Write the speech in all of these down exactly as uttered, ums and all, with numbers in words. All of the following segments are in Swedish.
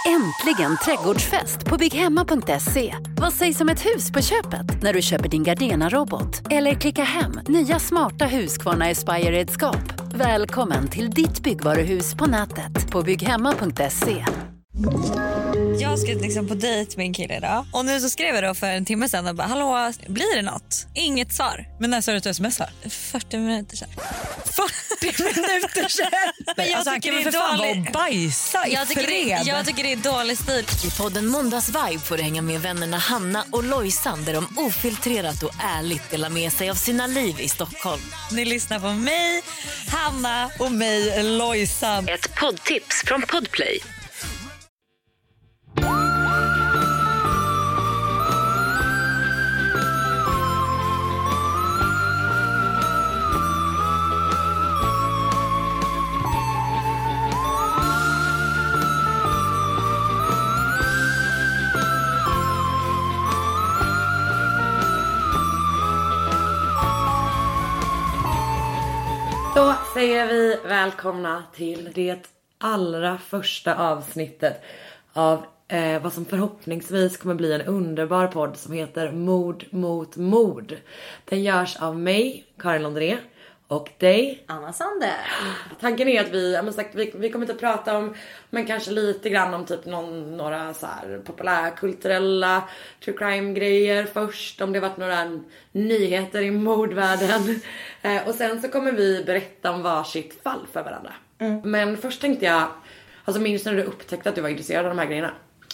Äntligen trädgårdsfest på bygghemma punkt se. Vad sägs om ett hus på köpet när du köper din Gardena-robot? Eller klicka hem nya smarta Husqvarna Aspire-redskap. Välkommen till ditt byggvaruhus på nätet på bygghemma punkt se. Jag ska liksom på dejt med en kille idag. Och nu så skrev jag då för en timme sedan och bara, hallå, blir det något? Inget svar. Men när sa du att du smsar? fyrtio minuter sedan. fyrtio minuter sedan? Men jag alltså, tycker det är för fan dålig... vara bajsa i jag tycker, det, jag tycker det är dålig stil. I podden Måndagsvibe får du hänga med vännerna Hanna och Lojsan, där de ofiltrerat och ärligt delar med sig av sina liv i Stockholm. Ni lyssnar på mig, Hanna och mig, Lojsan. Ett poddtips från Podplay. Då säger vi välkomna till det allra första avsnittet av eh, vad som förhoppningsvis kommer bli en underbar podd som heter Mord mot mord. Den görs av mig, Karin Londré, och dig, Anna Sander. Tanken är att vi, jag sagt, vi, vi kommer inte att prata om, men kanske lite grann om typ någon, några så här populärkulturella true crime grejer först, om det varit några nyheter i mordvärlden. Eh, och sen så kommer vi berätta om varsitt fall för varandra. Mm. Men först tänkte jag, alltså minns när du upptäckte att du var intresserad av de här grejerna?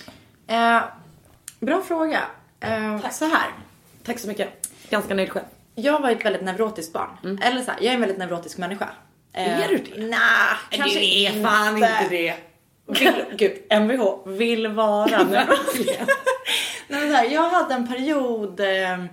Eh, bra fråga. Eh, Tack. Så här. Tack så mycket. Ganska nöjd själv. Jag var ett väldigt neurotiskt barn. Mm. Eller så här, jag är en väldigt neurotisk människa. Eh, är du det? Nej, kanske du är inte. fan inte det. Vill, gud, M V H vill vara neurotisk. Nej, men så här, jag hade en period eh, eh,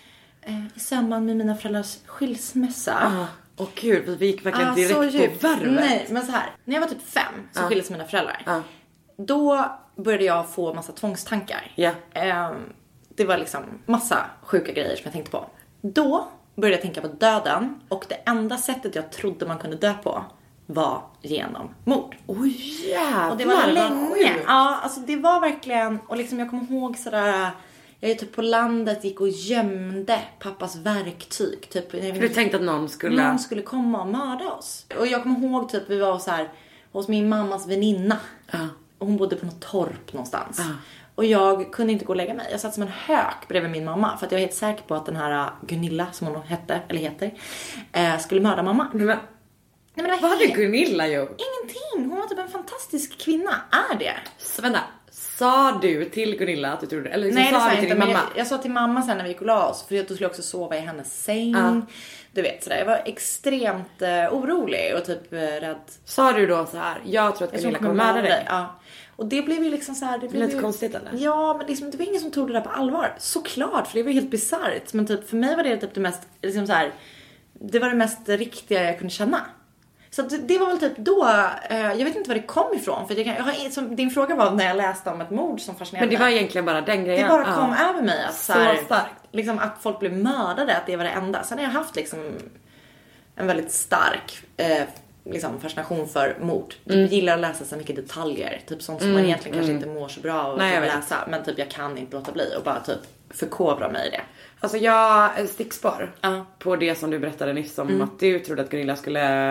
i samband med mina föräldrars skilsmässa. Ah, och gud, vi gick verkligen ah, direkt på varvet. Nej, men så här, när jag var typ fem så ah. skildes mina föräldrar. Ah. Då började jag få massa tvångstankar. Yeah. Eh, det var liksom massa sjuka grejer som jag tänkte på. Då började jag tänka på döden. Och det enda sättet jag trodde man kunde dö på var genom mord. Oj, jävlar. Och det var länge. Ja, alltså det var verkligen. Och liksom jag kommer ihåg sådär. Jag är typ på landet, gick och gömde pappas verktyg. Typ, för du tänkte att någon skulle... Någon skulle komma och mörda oss. Och jag kommer ihåg typ vi var så här hos min mammas väninna. Uh. Och hon bodde på något torp någonstans. Uh. Och jag kunde inte gå och lägga mig. Jag satt som en hök bredvid min mamma. För att jag är helt säker på att den här Gunilla, som hon hette, eller heter, eh, skulle mörda mamma. Men, Nej, men vad hade Gunilla gjort? Ingenting. Hon var typ en fantastisk kvinna. Är det? Så vänta, sa du till Gunilla att du trodde? Eller liksom nej, sa det sa du jag till inte. din mamma? Jag, jag sa till mamma sen när vi gick och la oss. För då skulle jag också sova i hennes säng. Uh. Du vet sådär. Jag var extremt eh, orolig och typ eh, rädd. Sa du då så här, jag tror att Gunilla kommer mörda dig? Ja. Och det blev ju liksom så här, det blev lite ju... konstigt eller? Ja, men liksom, det var ingen som tog det där på allvar. Såklart, för det var helt bizarrt. Men typ för mig var det typ det mest liksom så här, det var det mest riktiga jag kunde känna. Så det, det var väl typ då, eh, jag vet inte var det kom ifrån. För jag kan, jag har, som, din fråga var när jag läste om ett mord som fascinerade mig. Men det var egentligen bara den grejen. Det bara kom ja. över mig att, så, så här, starkt. Liksom, att folk blev mördade, att det var det enda. Sen har jag haft liksom en väldigt stark eh, liksom, fascination för mord. Typ, mm. Jag gillar att läsa så mycket detaljer. Typ sånt som mm. man egentligen mm. kanske inte mår så bra av Nej, att läsa. Men typ jag kan inte låta bli och bara typ förkovra mig i det. Alltså jag stickspår uh. på det som du berättade nyss om mm. att du trodde att Gunilla skulle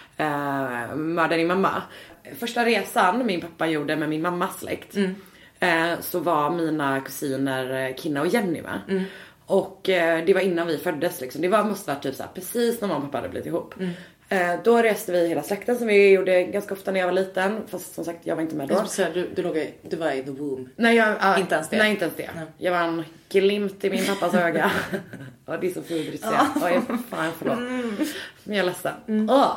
eh, mörda din mamma. Första resan min pappa gjorde med min mammas släkt mm. eh, så var mina kusiner Kinna och Jenny va? Mm. Och eh, det var innan vi föddes liksom. Det var, måste vara typ så här, precis när mamma och pappa hade blivit ihop. Mm. Eh, då reste vi hela släkten som vi gjorde ganska ofta när jag var liten. Fast som sagt, jag var inte med då. Jag säga, du, du, låg i, du var i the womb. Nej, jag, uh, inte ens det. Nej, inte ens det. Nej. Jag var en glimt i min pappas öga. Och det är så fudrigt så jag. Och jag fan förlåt. Mm. Men jag är ledsen. Mm. Oh.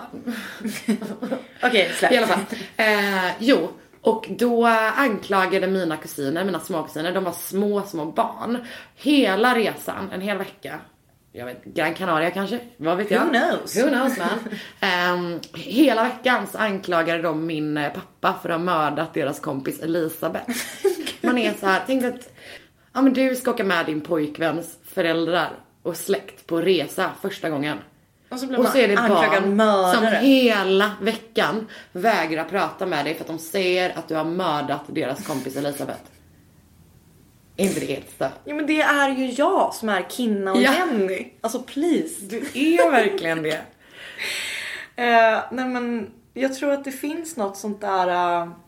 Okej, okay, släpp. I alla fall. Eh, jo. Och då anklagade mina kusiner, mina små kusiner, de var små, små barn. Hela resan, en hel vecka. Jag vet, Gran Canaria kanske, vad vet jag? Who knows? Who knows man. um, hela veckan så anklagade de min pappa för att ha mördat deras kompis Elisabeth. Man är så här, tänk att ja, men du ska åka med din pojkväns föräldrar och släkt på resa första gången. Och så, blir och man så är det barn mördare. som hela veckan vägrar prata med dig för att de säger att du har mördat deras kompis Elisabeth. Inte det helt stört? Jo, men det är ju jag som är Kinna och Ja. Jenny. Alltså please. Du är verkligen det. Uh, nej men jag tror att det finns något sånt där... Uh...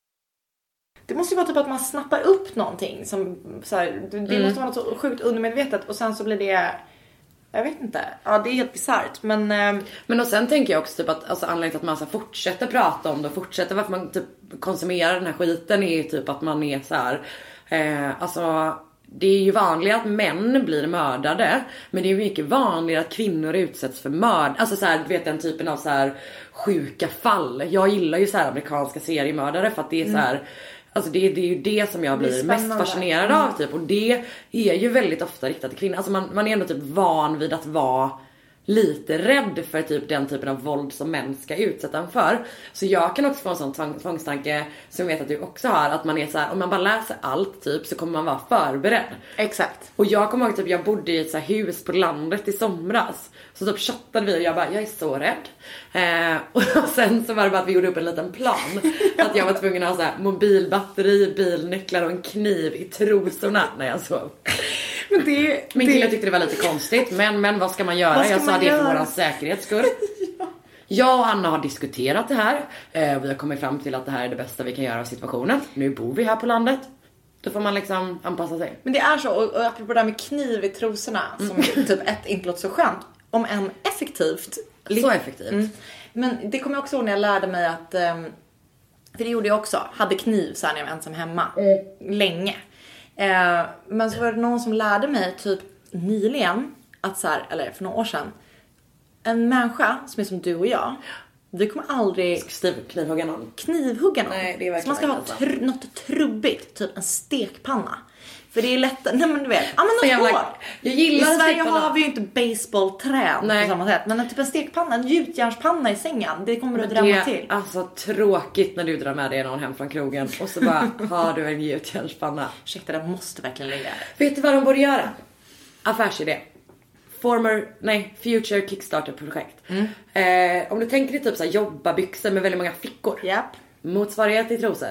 Det måste ju vara typ att man snappar upp någonting. Som, så här, det mm. måste vara något så sjukt undermedvetet. Och sen så blir det... Jag vet inte. Ja, det är helt bizarrt. Men, uh... men och sen tänker jag också typ att alltså, anledningen till att man så fortsätter prata om det och fortsätter varför man typ konsumerar den här skiten är ju typ att man är så här... Eh, alltså... Det är ju vanligare att män blir mördade, men det är ju mycket vanligare att kvinnor utsätts för mörd. Alltså så här, du vet den typen av så här sjuka fall. Jag gillar ju så här amerikanska seriemördare för att det är så här, alltså det, det är ju det som jag blir mest fascinerad av typ. Och det är ju väldigt ofta riktat till kvinnor. Alltså man, man är ändå typ van vid att vara lite rädd för typ den typen av våld som män ska utsätta en för. Så jag kan också få en sån tvång, tvångstanke som jag vet att du också har, att man är så här, om man bara läser allt typ så kommer man vara förberedd. Exakt. Och jag kommer ihåg typ, jag bodde i ett så här hus på landet i somras. Så typ chattade vi och jag bara, jag är så rädd. Eh, och sen så var det bara att vi gjorde upp en liten plan. Att jag var tvungen att ha så här mobilbatteri, bilnycklar och en kniv i trosorna när jag sov. Men det, Min det... kille tyckte det var lite konstigt. Men, men vad ska man göra? Ska jag sa man det göra? för våran säkerhets skull. Ja. Jag och Anna har diskuterat det här. Eh, vi har kommit fram till att det här är det bästa vi kan göra av situationen. Nu bor vi här på landet. Då får man liksom anpassa sig. Men det är så, och, och apropå det där med kniv i trosorna, som mm. typ ett inte låter så skönt, om än effektivt. Så effektivt. Mm. Men det kommer jag också ihåg när jag lärde mig att, um, för det gjorde jag också, hade kniv så här när jag var ensam hemma. Mm. Länge. Uh, men så var det någon som lärde mig typ nyligen, att så här, eller för några år sedan, en människa som är som du och jag, vi kommer aldrig knivhugga någon. Knivhugga någon. Nej, det är så man ska ha tr- något trubbigt, typ en stekpanna. För det är lätt, nej men du vet, ja men något jävla... hår. Jag gillar I Sverige har vi ju inte baseballträn nej. på samma sätt. Men typ en stekpanna, en gjutjärnspanna i sängen, det kommer men du drömma det till. Alltså tråkigt när du drar med dig någon hem från krogen och så bara har du en gjutjärnspanna. Ursäkta, det måste verkligen ligga. Vet du vad de borde göra? Affärsidé. Former, nej, future Kickstarter-projekt. Mm. Eh, om du tänker dig typ så här jobbabyxor med väldigt många fickor. Japp. Motsvarighet till trosor.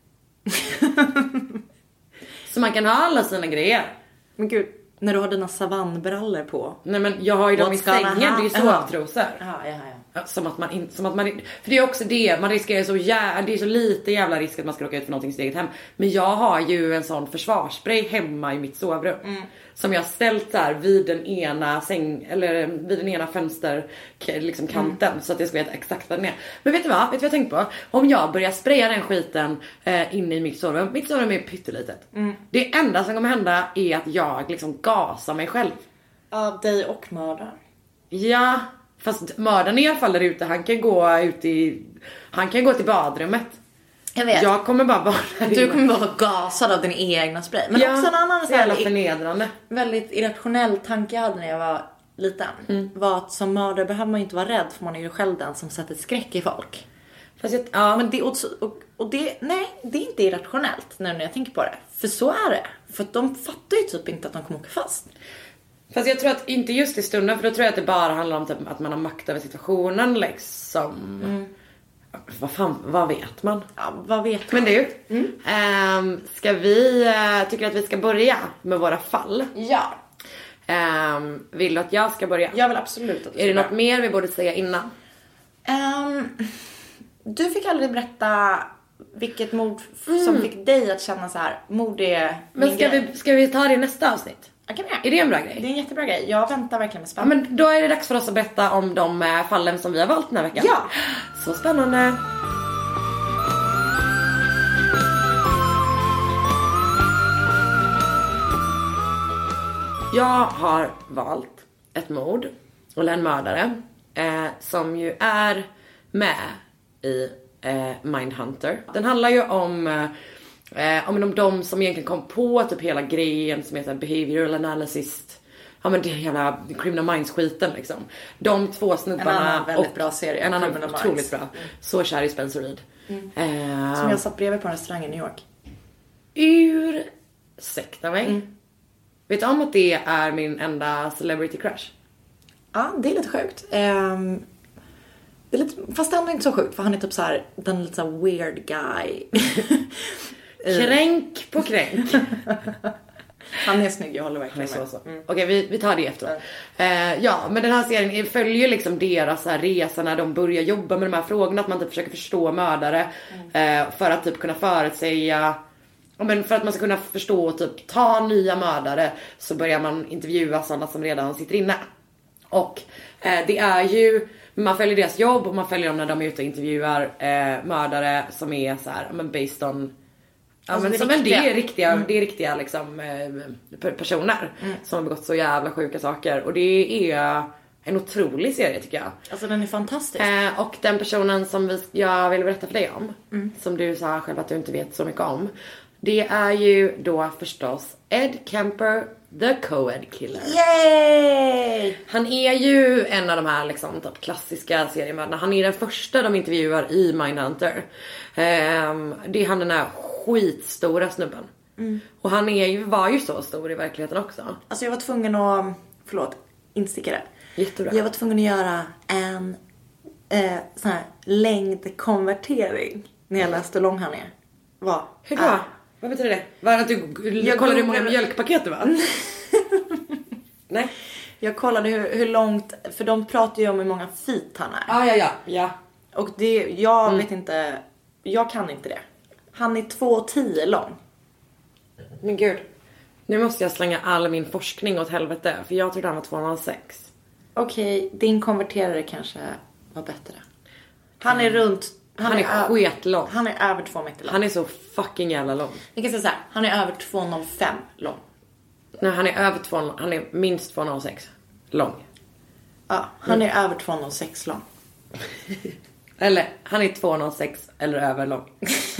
Så man kan ha alla sina grejer. Men gud, när du har dina savannbrallor på. Nej men jag har ju dem i sängen, det är ju sovtrosor. Ja, ja, ja. Som att man inte, som att man, för det är också det, man riskerar så jä, det är så lite jävla risk att man ska råka ut för någonting i sitt eget hem. Men jag har ju en sån försvarsspray hemma i mitt sovrum. Mm. Som jag ställt där vid den ena säng, eller vid den ena fönster liksom kanten, mm. så att jag ska veta exakt vad den är. Men vet du vad? Vet du vad jag tänkte på? Om jag börjar spraya den skiten eh, inne i mitt sovrum. Mitt sovrum är pyttelitet. Mm. Det enda som kommer hända är att jag liksom gasar mig själv. Av dig och mördaren. Ja, fast mördaren i alla fall där ute, han kan gå ut i, han kan gå till badrummet. Jag vet. Jag kommer bara vara du kommer bara vara gasad av din egna spray. Men ja, också en annan så här, förnedrande. Väldigt irrationell tanke jag hade när jag var liten. Mm. Var att som mördare behöver man ju inte vara rädd, för man är ju själv den som sätter skräck i folk. Fast jag, ja. Men det, och, och, och det, nej, det är inte irrationellt nu när jag tänker på det. För så är det. För att de fattar ju typ inte att de kommer åka fast. Fast jag tror att inte just i stunden, för då tror jag att det bara handlar om typ att man har makt över situationen liksom. Mm. Vad fan, vad vet man? Ja, vad vet man? Men du, mm. ähm, ska vi, äh, tycker att vi ska börja med våra fall? Ja. Ähm, vill du att jag ska börja? Jag vill absolut att du ska Är det börja. något mer vi borde säga innan? Um, du fick aldrig berätta vilket mord mm. som fick dig att känna så här, mord är Men ska grej. vi, ska vi ta det i nästa avsnitt? Okay, är det en bra grej? Det är en jättebra grej. Jag väntar verkligen med Ja, spänning. men då är det dags för oss att berätta om de fallen som vi har valt den här veckan. Ja. Så spännande. Jag har valt ett mord, eller en mördare, eh, som ju är med i eh, Mindhunter. Den handlar ju om, eh, om de som egentligen kom på typ hela grejen som heter behavioral analysis. Ja men det är hela Criminal Minds-skiten liksom. De två snubbarna. En annan väldigt bra serie. En annan Criminal otroligt Minds. bra. Mm. Så kär i Spencer Reid. Mm. Eh, som jag satt bredvid på en restaurang i New York. Ursäkta mig. Mm. Vet du om att det är min enda celebrity crush? Ja, det är lite sjukt. Um, det är lite, fast ändå inte så sjukt, för han är typ så här den lite så här weird guy. Kränk på kränk. Han är snygg, jag håller verkligen med. Så, så. Mm. Okej, vi, vi tar det efteråt. Uh, ja, men den här serien följer liksom deras här resa när de börjar jobba med de här frågorna. Att man typ försöker förstå mördare. Mm. Uh, för att typ kunna förutsäga... Ja, men för att man ska kunna förstå och typ ta nya mördare, så börjar man intervjua sådana som redan sitter inne. Och uh, det är ju... Man följer deras jobb och man följer dem när de är ute och intervjuar uh, mördare som är så här, men based on... Ja, alltså, men, det, så, men det är riktiga, mm. det är riktiga liksom, eh, personer mm. som har begått så jävla sjuka saker. Och det är en otrolig serie tycker jag. Alltså den är fantastisk. Eh, och den personen som vi, jag vill berätta för dig om, mm. som du sa själv att du inte vet så mycket om, det är ju då förstås Ed Kemper, the co-ed killer. Yay! Han är ju en av de här liksom, typ, klassiska seriemördarna. Han är den första de intervjuar i Mindhunter. Eh, det är han den här skitstora snubben. Mm. Och han är ju, var ju så stor i verkligheten också. Alltså jag var tvungen att, förlåt, inte sticka det. Jättebra. Jag var tvungen att göra en eh, sån här längdkonvertering när jag läste hur lång han är. Vad? Hur då? Äh. Vad betyder det? Var det att du jag kollade hur många mjölkpaket du var? Nej. Jag kollade hur, hur långt, för de pratar ju om hur många feet han är. Ah, ja, ja, ja. Och det, jag mm. vet inte, jag kan inte det. Han är två tio lång. Men gud. Nu måste jag slänga all min forskning åt helvete. För jag trodde han var två komma sex. Okej, okay, din konverterare kanske var bättre. Han är runt... Han, han är, är skitlång. Han är över två meter lång. Han är så fucking jävla lång. Jag kan säga så här, han är över två komma noll fem lång. Nej, han är över två, han är minst två komma noll sex lång. Ja, han är mm. över två komma noll sex lång. Eller, han är två komma noll sex eller över lång.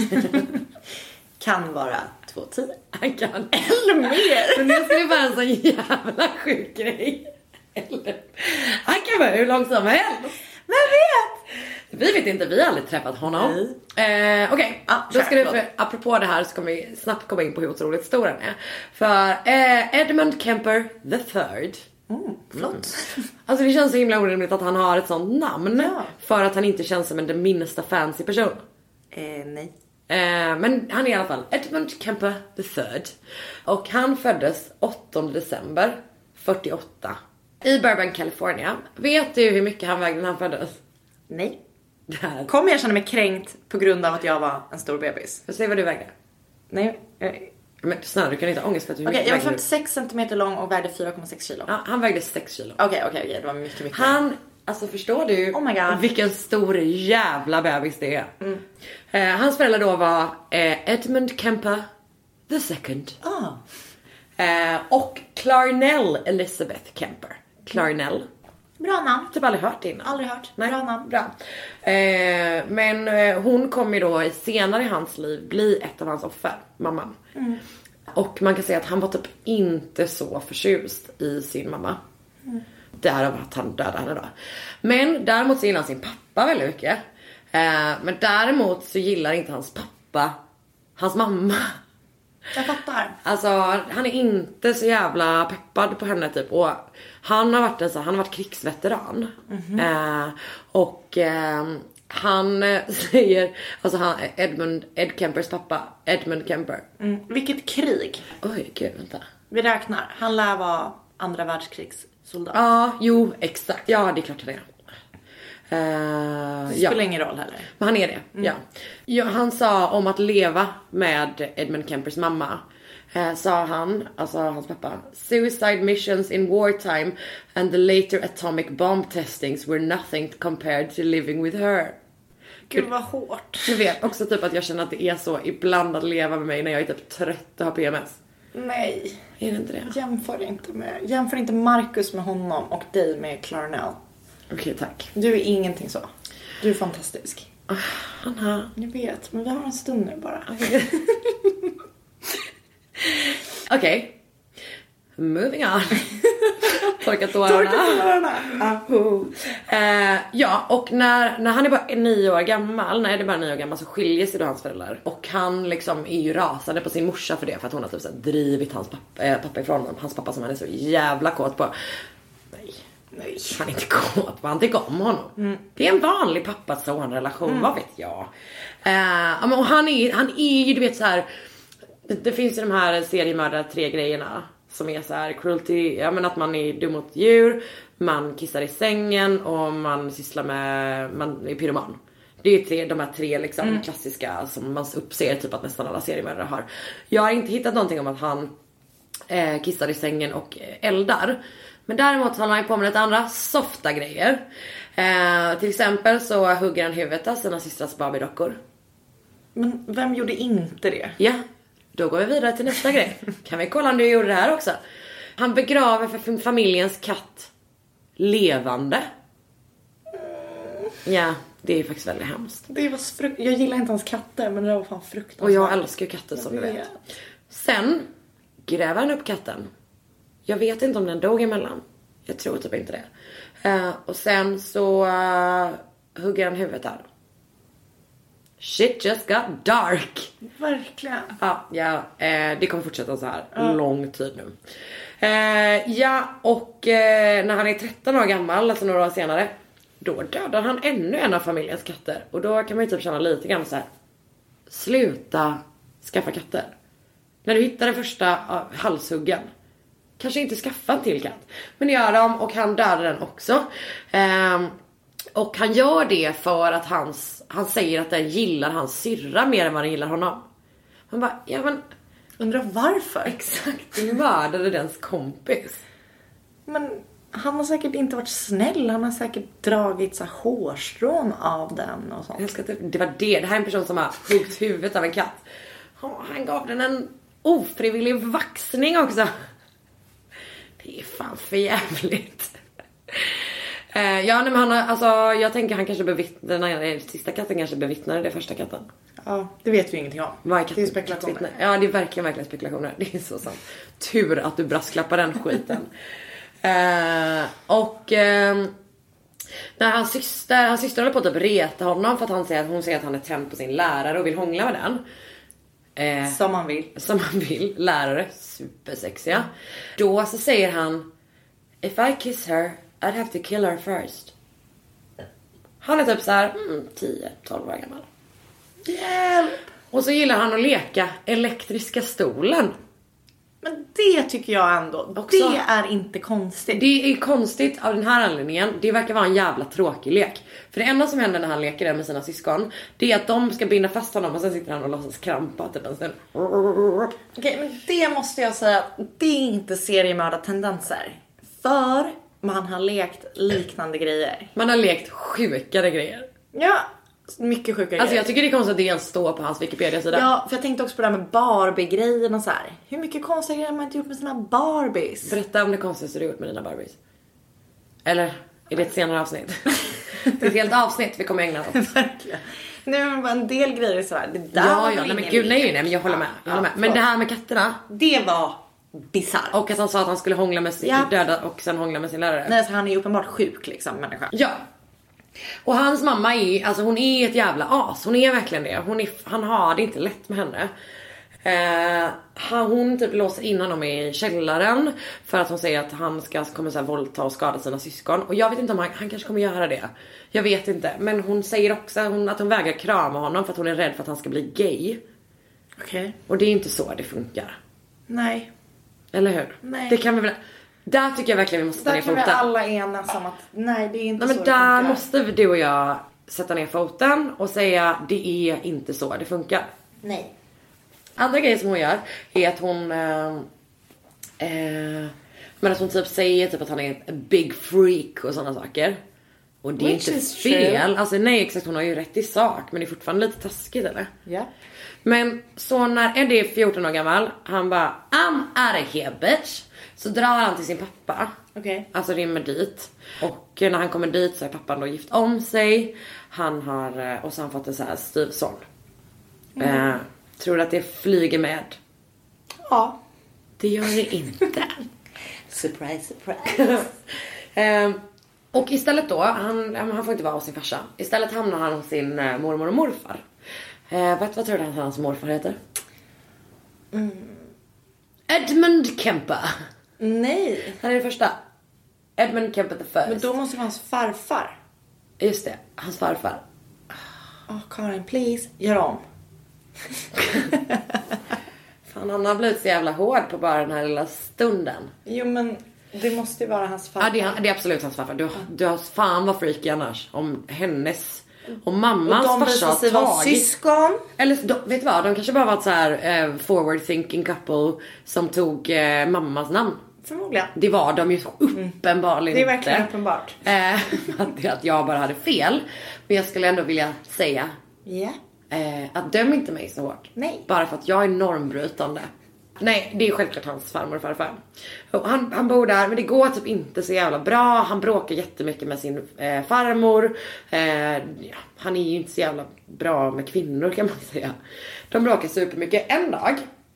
Kan vara två komma tio. Han kan. Eller mer. Men det skulle vara en sån jävla sjuk grej. Eller, han kan vara hur lång som helst. Vem vet? Vi vet inte, vi har aldrig träffat honom. Eh, Okej, okay. ah, då ska du, för, apropå det här så kommer vi snabbt komma in på hur otroligt stor han är. För eh, Edmund Kemper the third. Mm, flott. Mm. Alltså det känns så himla orimligt att han har ett sånt namn. Ja. För att han inte känns som en den minsta fancy person. Eh, nej. Eh, men han är i alla fall Edmund Kemper the third. Och han föddes åttonde december fyrtioåtta i Burbank, California. Vet du hur mycket han vägde när han föddes? Nej. Där. Kommer jag känna mig kränkt på grund av att jag var en stor bebis? Får se vad du vägde. Nej. Men snälla, du kan inte ha ångest för att du... Okej, okay, jag var femtiosex centimeter lång och vägde fyra komma sex kilo. Ja, han vägde sex kilo. Okej, okay, okej, okay, okay. Det var mycket, mycket. Han, alltså förstår du oh my God. vilken stor jävla bebis det är. Mm. Eh, hans föräldrar då var eh, Edmund Kemper the second. Ah. Eh, och Clarnell Elizabeth Kemper. Clarnell. Bra namn. Typ aldrig hört det innan. Aldrig hört. Nej. Bra namn. Bra. Eh, men eh, hon kommer ju då senare i hans liv bli ett av hans offer, mamman. Mm. Och man kan säga att han var typ inte så förtjust i sin mamma. Mm. Därav att han dödade henne då. Men däremot så gillar han sin pappa väldigt mycket. Eh, men däremot så gillar inte hans pappa hans mamma. Jag fattar. Alltså han är inte så jävla peppad på henne typ. Och han har varit en så, han har varit krigsveteran. Mm-hmm. eh, Och eh, han säger, alltså han, Edmund, Ed Kempers pappa, Edmund Kemper. Mm. Vilket krig? Oj gud, vänta. Vi räknar, han lär vara andra världskrigssoldat. Ja, jo, exakt. Ja, det är klart det är. Uh, det spelar ja. ingen roll heller. Men han är det, mm. ja. ja. Han sa om att leva med Edmund Kempers mamma. Uh, sa han, alltså hans pappa, suicide missions in wartime and the later atomic bomb testings were nothing compared to living with her. Gud vad hårt. Du vet också typ att jag känner att det är så ibland att leva med mig när jag är typ trött och har P M S. Nej. Är det inte det? Jämför inte med, jämför inte Marcus med honom och dig med Clarnell. Okej, okay, tack. Du är ingenting så. Du är fantastisk. Uh, Anna. Jag vet, men vi har en stund nu bara. Okej. Okay. Moving on. Torka tårarna. Torka tårarna. Uh, uh, ja, och när, när han är bara nio år gammal, när det är bara nio år gammal så skiljer sig då hans föräldrar. Och han liksom är ju rasande på sin morsa för det. För att hon har typ så här drivit hans pappa, äh, pappa ifrån honom. Hans pappa som han är så jävla kåt på. Nej. Nej. Han är inte kåt, han tycker om honom. Mm. Det är en vanlig pappa-son-relation, mm. vad vet jag. Uh, och han är, han är ju, du vet så här. Det, det finns ju de här seriemördare tre grejerna. Som är så här cruelty, ja men att man är dum mot djur. Man kissar i sängen och man sysslar med, man är pyroman. Det är ju tre, de här tre liksom mm. klassiska som man uppser typ att nästan alla seriemördare har. Jag har inte hittat någonting om att han eh, kissar i sängen och eldar. Men däremot håller han på med lite andra softa grejer. Eh, till exempel så hugger han huvudet av sina systrars Barbie-dockor. Men vem gjorde inte det? Ja, då går vi vidare till nästa grej. Kan vi kolla om du gjorde det här också? Han begraver för familjens katt levande. Ja, det är faktiskt väldigt hemskt. Det var frukt- jag gillar inte hans katter, men det var fan fruktansvärt. Och jag älskar ju katter som du vet. Sen gräver han upp katten. Jag vet inte om den dog emellan. Jag tror typ inte det. Uh, och sen så uh, hugger han huvudet där. Shit just got dark. Verkligen. Ja, ja uh, det kommer fortsätta så här uh. lång tid nu. Uh, ja, och uh, när han är tretton år gammal, alltså några år senare, då dödar han ännu en av familjens katter. Och då kan man ju typ känna lite grann så här: sluta skaffa katter. När du hittar den första uh, halshuggen, kanske inte skaffa en till katt. Men det gör de, och han dödar den också. Um, och han gör det för att hans, han säger att den gillar hans syrra mer än vad den gillar honom. Han bara, ja men... Undrar varför? Exakt, du mördade dens kompis. Men han har säkert inte varit snäll. Han har säkert dragit så hårstrån av den och sånt. Jag ska, det var det. Det här är en person som har huggt huvudet av en katt. Oh, han gav den en ofrivillig vaxning också. Det är fan för jävligt. uh, ja, men han har, alltså, jag tänker han kanske bevittnade, den sista katten kanske bevittnade det första katten. Ja, det vet vi ingenting om. Vad är det är spekulationer. Ja, det är verkligen, verkligen spekulationer. Det är så sant. Tur att du brasklappar den skiten. uh, och uh, när hans syster, hans syster håller på att typ reta honom för att han säger att hon säger att han är tänd på sin lärare och vill hångla med den. Eh, som man vill. Som man vill. Lärare. Supersexiga. Då så säger han: if I kiss her, I'd have to kill her first. Han är typ så här mm, tio tolv år gammal. Hjälp. Och så gillar han att leka elektriska stolen. Men det tycker jag ändå också, det är inte konstigt. Det är konstigt av den här anledningen. Det verkar vara en jävla tråkig lek. För det enda som händer när han leker det med sina syskon, det är att de ska binda fast honom och sen sitter han och låtsas krampa typ en stund. Okej, okay, men det måste jag säga, det är inte seriemördartendenser. För man har lekt liknande grejer. Man har lekt sjukare grejer. Ja, mycket sjuka grejer. Alltså jag tycker det är konstigt att det ens står på hans Wikipedia-sida. Ja, för jag tänkte också på det här med Barbie-grejen och så här. Hur mycket konstiga grejer har man inte gjort med sina Barbies? Berätta om det konstigaste du har gjort med dina Barbies. Eller är det ett senare avsnitt? Det är ett helt avsnitt vi kommer ägna åt. Verkligen. Nu är det en del grejer så här. Det där ja, ja, nej men gud, nej, nej, men jag håller med. Jag håller med. Men det här med katterna, det var bizarrt. Och att han sa att han skulle hångla med sin ja. döda och sen hångla med sin lärare. Nej, så han är ju uppenbart sjuk liksom, människa. Ja. Och hans mamma är, alltså hon är ett jävla as. Hon är verkligen det. Hon är, han har det inte lätt med henne. Eh, hon typ låser in honom i källaren för att hon säger att han ska kommer så här våldta och skada sina syskon. Och jag vet inte om han, han kanske kommer göra det. Jag vet inte. Men hon säger också hon, att hon vägrar krama honom för att hon är rädd för att han ska bli gay. Okej. Okay. Och det är inte så det funkar. Nej. Eller hur? Nej. Det kan vi väl... Där tycker jag verkligen vi måste sätta ner foten. Där kan vi alla enas om att nej, det är inte nej, så men där funkar. måste du och jag sätta ner foten och säga det är inte så det funkar. Nej. Andra grejer som hon gör är att hon eh, eh, men att hon typ säger typ att han är ett big freak och sådana saker. Och det är Which inte fel. Alltså nej, exakt, hon har ju rätt i sak, men det är fortfarande lite taskigt, eller? Ja. Yeah. Men så när Eddie är fjorton år gammal, han bara I'm out of here, bitch. Så drar han till sin pappa. Okay. Alltså rymmer dit. Och när han kommer dit så är pappan då gift om sig. Han har, och så har han fått en så här styvson. Mm. Eh, tror du att det flyger med? Ja. Det gör det inte. Surprise, surprise. eh, och istället då, han, han får inte vara hos sin farsa. Istället hamnar han hos sin mormor och morfar. Eh, vad, vad tror du att hans morfar heter? Mm. Edmund Kemper. Nej. Han är det första. Edmund Kemper the first. Men då måste det vara hans farfar. Just det, hans farfar. Åh, oh, Karin, please, gör om. Fan, han har blivit så jävla hård på bara den här lilla stunden. Jo, men det måste ju vara hans farfar. Ja, det är, det är absolut hans farfar. Du, du har fan vad freaky annars. Om hennes... Och mammans och de farsa har sig vara syskon. Eller de, vet du vad, de kanske bara var ett så här eh, forward thinking couple som tog eh, mammas namn. Förmodligen. Det var de ju så uppenbarligen. Det är verkligen inte. Uppenbart. Eh, att, att jag bara hade fel. Men jag skulle ändå vilja säga yeah. eh, att döm inte mig så hårt. Nej. Bara för att jag är normbrytande. Nej, det är självklart hans farmor och farfar. Han, han bor där, men det går typ inte så jävla bra. Han bråkar jättemycket med sin eh, farmor. Eh, ja, han är ju inte så jävla bra med kvinnor, kan man säga. De bråkar supermycket. En dag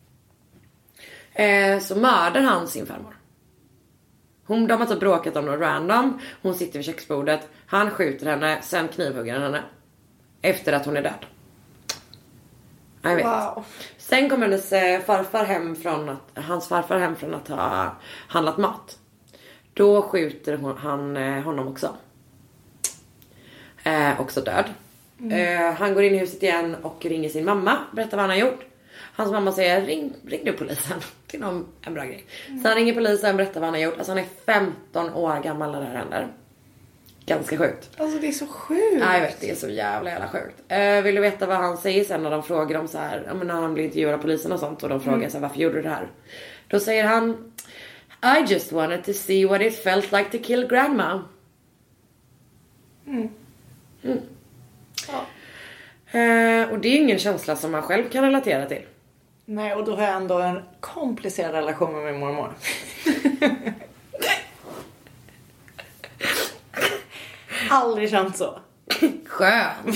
eh, så mördar han sin farmor. Hon, de har typ bråkat om något random. Hon sitter vid köksbordet. Han skjuter henne, sen knivhugger han henne. Efter att hon är död. Jag vet. Wow. Sen kommer hennes farfar hem från att, hans farfar hem från att ha handlat mat. Då skjuter hon, han honom också. Eh, också död. Mm. Eh, han går in i huset igen och ringer sin mamma. Berättar vad han har gjort. Hans mamma säger, ring, ring du polisen. Det är någon, en bra grej. Mm. Så han ringer polisen och berättar vad han har gjort. Alltså han är femton år gammal när det här händer. Ganska sjukt. Alltså det är så sjukt. Ja, jag vet, det är så jävla jävla sjukt. Uh, vill du veta vad han säger sen när de frågar om så här, ja, men när han blir intervjuad av polisen och sånt och de frågar mm. så här, varför gjorde du det här? Då säger han, I just wanted to see what it felt like to kill grandma. Mm. Mm. Ja. Uh, och det är ingen känsla som man själv kan relatera till. Nej, och då har jag ändå en komplicerad relation med min mormor. Aldrig känt så. Skön.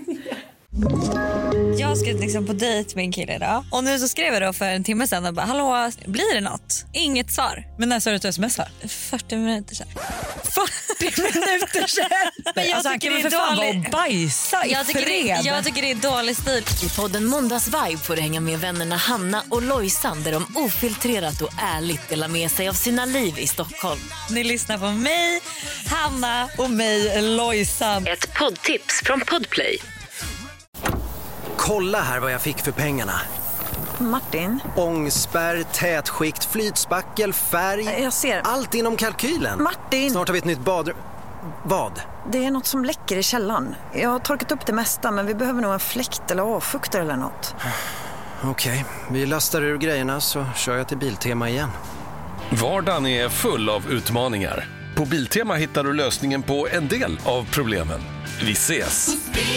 Jag ska liksom på dejt med en kille idag. Och nu så skrev jag då för en timme sedan och bara, hallå, blir det något? Inget svar. Men när sa du att du smsar? fyrtio minuter sedan. fyrtio minuter sedan? Men jag alltså, tycker det är fan dålig... vara bajsa i jag tycker, fred. det, jag tycker det är dålig stil. I podden Måndags Vibe får du hänga med vännerna Hanna och Lojsan där de ofiltrerat och ärligt delar med sig av sina liv i Stockholm. Ni lyssnar på mig, Hanna och mig, Lojsan. Ett poddtips från Podplay. Kolla här vad jag fick för pengarna. Martin? Ångspärr, tätskikt, flytspackel, färg. Jag ser. Allt inom kalkylen. Martin! Snart har vi ett nytt badrum. Vad? Det är något som läcker i källaren. Jag har torkat upp det mesta, men vi behöver nog en fläkt eller avfuktare eller något. Okej, vi lastar ur grejerna så kör jag till Biltema igen. Vardagen är full av utmaningar. På Biltema hittar du lösningen på en del av problemen. Vi ses!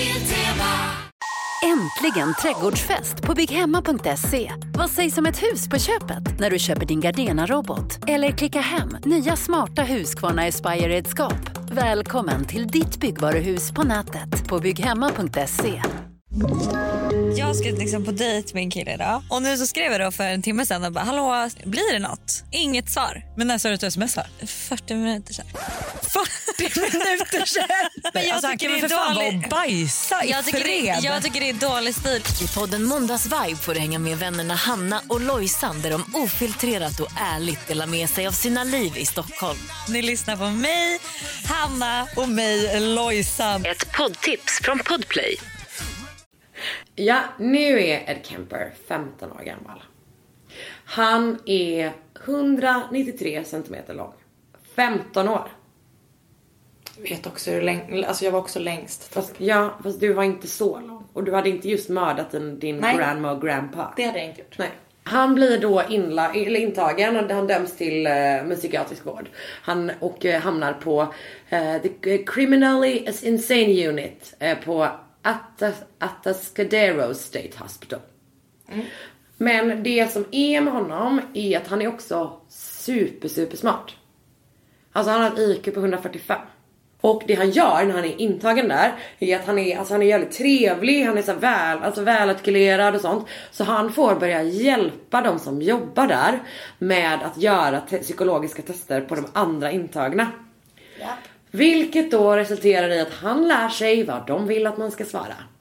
Äntligen trädgårdsfest på bygghemma punkt se. Vad sägs om ett hus på köpet när du köper din Gardena-robot? Eller klicka hem nya smarta Husqvarna Aspire-redskap. Välkommen till ditt byggvaruhus på nätet på bygghemma punkt se. Jag ska liksom på dejt med en kille idag. Och nu så skrev jag då för en timme sedan och bara, hallå, blir det något? Inget svar. Men när sa du att du smsar? fyrtio minuter sedan. fyrtio minuter sedan? Men jag alltså, tycker det är för fan dålig... vara bajsa i jag tycker fred. Det, jag tycker det är dålig stil. I podden Måndags Vibe får du hänga med vännerna Hanna och Lojsan där de ofiltrerat och ärligt delar med sig av sina liv i Stockholm. Ni lyssnar på mig, Hanna och mig, Lojsan. Ett poddtips från Podplay. Ja, nu är Ed Kemper femton år gammal. Han är hundranittiotre centimeter lång. femton år. Jag vet också hur länge, alltså jag var också längst. Fast, ja, fast du var inte så lång. Och du hade inte just mördat din, din grandma och grandpa. Det hade jag inte gjort. Nej. Han blir då inla, eller intagen och han döms till uh, med psykiatrisk vård. Han och uh, hamnar på uh, the Criminally Insane Unit uh, på Atas, Atascadero State Hospital. Mm. Men det som är med honom är att han är också super super smart. Alltså han har ett I Q på hundrafyrtiofem. Och det han gör när han är intagen där är att han är, alltså han är jävligt trevlig, han är så väl, alltså välartikulerad och sånt. Så han får börja hjälpa de som jobbar där med att göra te- psykologiska tester på de andra intagna. Ja. Vilket då resulterar i att han lär sig vad de vill att man ska svara.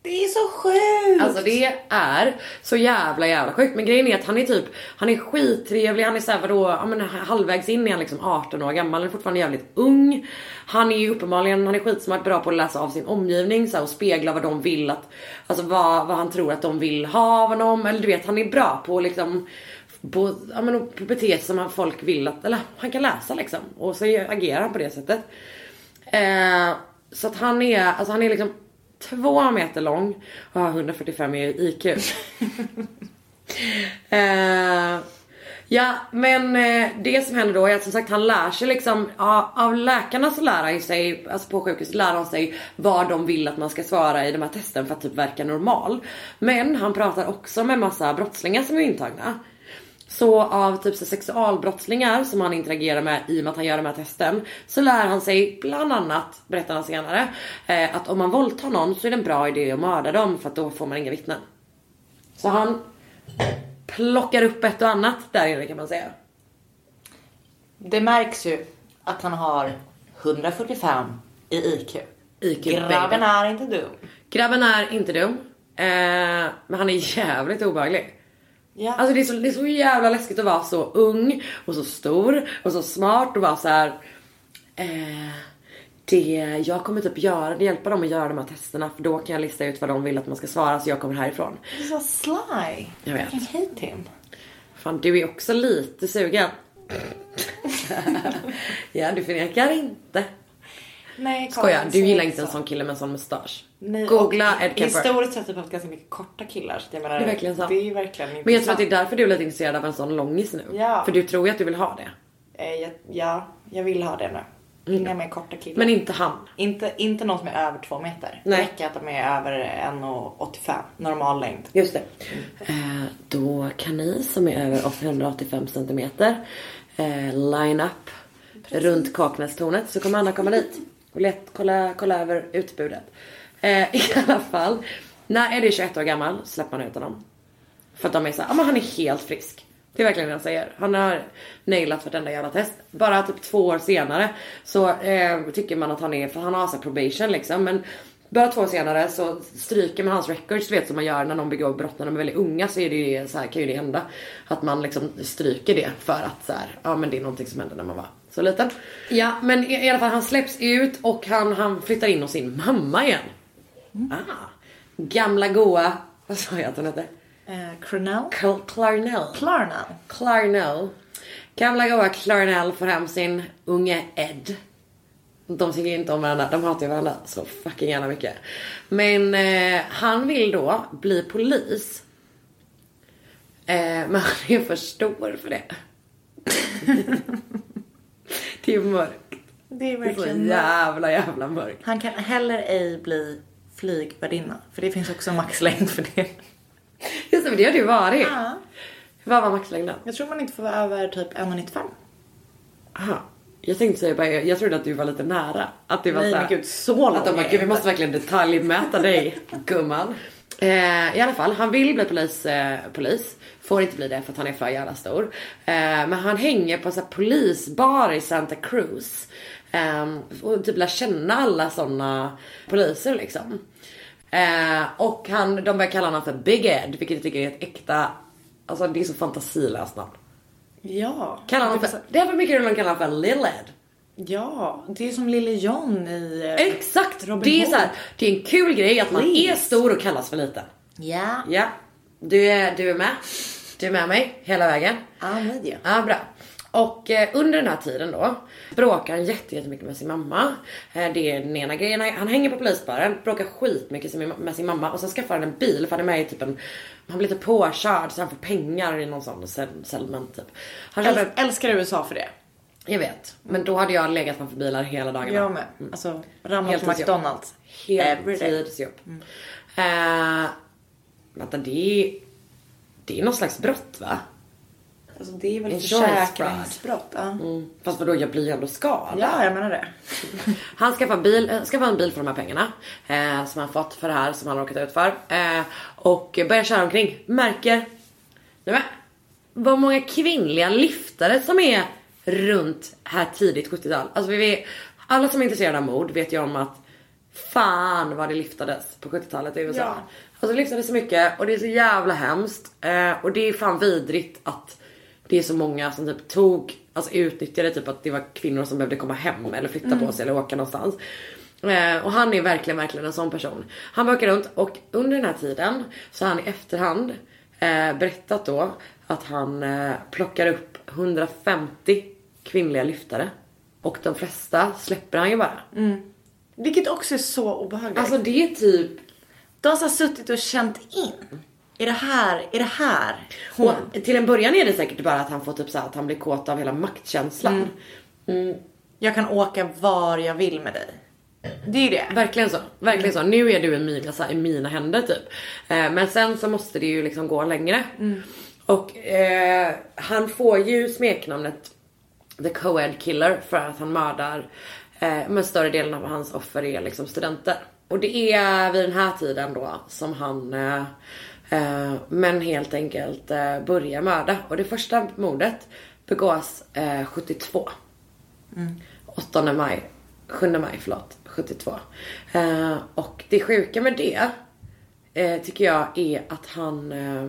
Det är så sjukt. Alltså det är så jävla jävla sjukt. Men grejen är att han är typ, han är skittrevlig. Han är såhär vadå, ja men halvvägs in är han liksom arton år gammal. Han är fortfarande jävligt ung. Han är ju uppenbarligen, han är skitsmart, bra på att läsa av sin omgivning så här, och spegla vad de vill att, alltså vad, vad han tror att de vill ha av honom. Eller du vet, han är bra på liksom på, ja men på bete sig som folk vill att, eller han kan läsa liksom. Och så agerar han på det sättet. Eh, så att han är, alltså han är liksom två meter lång och har hundrafyrtiofem i I Q. eh, ja, men eh, det som händer då är att som sagt han lär sig liksom, ja, av läkarna så lär han sig, alltså på sjukhuset lär han sig vad de vill att man ska svara i de här testen för att typ verka normal. Men han pratar också med massa brottslingar som är intagna. Så av typ så sexualbrottslingar som han interagerar med i och med att han gör de här testen, så lär han sig bland annat, berättar han senare, eh, att om man våldtar någon så är det en bra idé att mörda dem för att då får man inga vittnen. Så han plockar upp ett och annat där inne kan man säga. Det märks ju att han har hundrafyrtiofem i I Q. I Q Grabben är inte dum. Grabben är inte dum. Eh, men han är jävligt obehaglig. Ja. Alltså det är, så, det är så jävla läskigt att vara så ung och så stor och så smart och vara så här. Eh, det, jag kommer typ göra, det hjälper dem att göra de här testerna för då kan jag lista ut vad de vill att man ska svara så jag kommer härifrån. Det är så sly. Jag vet. I hate him. Fan, du är också lite sugen. Ja, du förnekar inte. Nej, skojar, du gillar inte en sån kille med en sån mustasch. Nej, Googla Ed Kemper. Historiskt sett har typ ganska mycket korta killar så jag menar, det är verkligen sant. Det är verkligen intressant. Men jag tror att det är därför du är lite intresserad av en sån långis nu. Ja. För du tror ju att du vill ha det. Eh, jag, ja, jag vill ha det nu. Mm. Inga mer korta killar. Men inte han. Inte, inte någon som är över två meter. Nej. Det räcker att de är över en komma åttiofem. Normal längd. Just det. Mm. Eh, då kan ni som är över åttahundraåttiofem centimeter eh, line up Precis. runt Kaknästornet så kommer Anna komma dit. Och lätt kolla, kolla över utbudet. Eh, I alla fall. När är det tjugoett år gammal släpper man ut honom. För att de är så här, ja men han är helt frisk. Det är verkligen det han säger. Han har nailat vartenda jävla test. Bara typ två år senare så eh, tycker man att han är, för han har så probation liksom. Men bara två år senare så stryker man hans records, vet som man gör när någon begår brott när de är väldigt unga, så är det ju så här, kan ju det hända att man liksom stryker det för att så här, ja men det är någonting som hände när man var så liten. Ja, men i, i alla fall han släpps ut och han, han flyttar in hos sin mamma igen. Mm. Ah, gamla goa, vad sa jag att hon hette? Uh, Clarnell? Cl- Clarnell. Clarnell. Clarnell. Gamla goa Clarnell får hem sin unge Ed. De tycker inte om varandra. De hatar ju varandra så fucking gärna mycket. Men eh, han vill då bli polis. Eh, men han är för stor för det. Det är mörkt. Det är verkligen så jävla jävla mörkt. Han kan heller ej bli flygvärdinna. För det finns också maxlängd för det. Just det, men det har det ju varit. Ja. Vad var maxlängden? Jag tror man inte får vara över typ ett komma nittiofem. Aha. Jag tänkte säga bara, jag trodde att du var lite nära. Att det var Nej, så här, men gud, så långt. att de bara, gud, vi måste verkligen detaljmäta dig, gumman. Eh, I alla fall, han vill bli polis, eh, polis. Får inte bli det för att han är för jävla stor. Eh, men han hänger på så här polisbar i Santa Cruz. Eh, och typ lär känna alla såna poliser liksom. Eh, och han, de börjar kalla honom för Big Ed, vilket jag tycker är ett äkta, alltså det är så fantasilöst namn. Ja. Kallar han för, det är för mycket de kallar för Lil Ed. Ja, det är som Lille John i eh, Exakt, Robin det är Hood. så här, det är en kul grej att man Please. är stor och kallas för liten. Ja. Ja, du är, du är med. Du är med mig hela vägen. Ja, med det. Ja, bra. Och eh, under den här tiden då bråkar han jätte, jättemycket med sin mamma. Eh, det är den ena grejen. Han hänger på polisbaren, bråkar skitmycket med sin mamma. Och sen skaffar han en bil, för han är med i typ en, han blir lite påkörd så han får pengar i någon sån settlement typ. Han Äl- köper, älskar U S A för det. jag vet, men då hade jag legat framför bilar hela dagarna. Jag med. Alltså, ramlat på Heltidsjobb. McDonalds. Heltidsjobb. Mm. Eh, vänta, det är, det är någon slags brott, va? Alltså det är väl Insurance försäkringsbrott. Ja. Mm. Fast vadå, jag blir ju ändå skadad. Ja, jag menar det. Han skaffar, bil, äh, skaffar en bil för de här pengarna eh, som han fått för det här som han har råkat ut för. Eh, och börjar köra omkring. Märker, nej men, vad många kvinnliga liftare som är runt här tidigt sjuttiotal. Alltså vi vet, alla som är intresserade av mord vet ju om att fan vad det liftades på sjuttiotalet i U S A. Ja. Alltså det liftades så mycket och det är så jävla hemskt. Eh, och det är fan vidrigt att det är så många som typ tog, alltså utnyttjade typ att det var kvinnor som behövde komma hem eller flytta mm. på sig eller åka någonstans. Eh, och han är verkligen, verkligen en sån person. Han åker runt och under den här tiden så har han i efterhand eh, berättat då att han eh, plockar upp hundrafemtio kvinnliga lyftare. Och de flesta släpper han ju bara. Mm. Vilket också är så obehagligt. Alltså det är typ... De har suttit och känt in. Är det här? Är det här? Och till en början är det säkert bara att han får typ så här, att han blir kåt av hela maktkänslan. Mm. Mm. Jag kan åka var jag vill med dig. Det är det. Verkligen så. Verkligen så. Nu är du en mina, så här, i mina händer typ. Eh, men sen så måste det ju liksom gå längre. Mm. Och eh, han får ju smeknamnet The Co-ed Killer för att han mördar eh, men större delen av hans offer är liksom studenter. Och det är vid den här tiden då som han eh, eh, men helt enkelt eh, börjar mörda. Och det första mordet begås eh, sjuttiotvå. Mm. åttonde maj, sjunde maj förlåt, sjuttiotvå. Eh, och det sjuka med det eh, tycker jag är att han eh,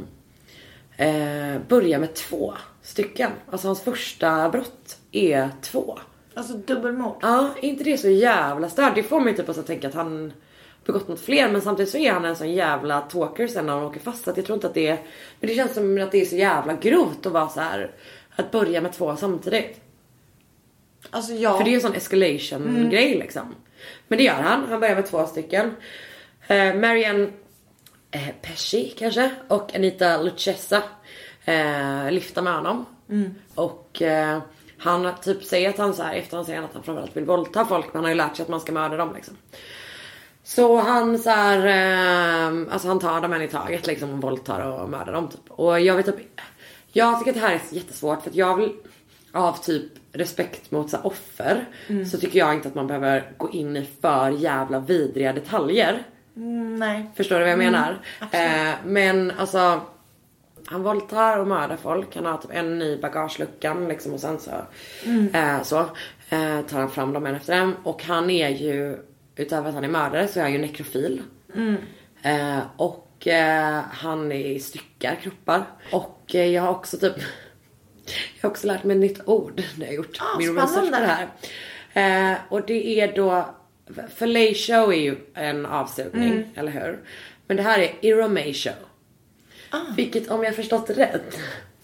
eh, börjar med två stycken. Alltså hans första brott är två. Alltså dubbelmord. Ja, inte det så jävla stört. Det får mig typ att tänka att han begått något fler. Men samtidigt så är han en sån jävla talker sen när han åker fast. Att jag tror inte att det är... Men det känns som att det är så jävla grovt att vara så här, att börja med två samtidigt. Alltså ja. För det är ju en sån escalation mm. grej liksom. Men det gör han. Han börjar med två stycken. Uh, Marianne uh, Pesci kanske. Och Anita Lucchesa uh, lyfter med honom. Mm. Och... Uh, han typ säger att han så här, efter han säger att han framförallt vill våldta folk, men han har ju lärt sig att man ska mörda dem liksom. Så han så här, eh, alltså han tar dem en i taget liksom och våldtar och mördar dem typ. Och jag vet typ, jag tycker att det här är jättesvårt för att jag vill av typ respekt mot så här, offer mm. så tycker jag inte att man behöver gå in i för jävla vidriga detaljer. Mm, nej. Förstår du vad jag mm, menar? Eh, men alltså han våldtar och mördar folk. Han har typ en i bagageluckan liksom, och sen så mm. eh, så eh, tar han fram dem en efter dem. Och han är ju, utöver att han är mördare, så är han ju nekrofil. Mm. Eh, och eh, han är styckar kroppar. Och eh, jag har också typ jag har också lärt mig ett nytt ord när jag har gjort ah, min research på det här. Eh, och det är då, fellatio är ju en avsugning, mm. eller hur? Men det här är eromatio. Ah. Vilket, om jag förstått det rätt,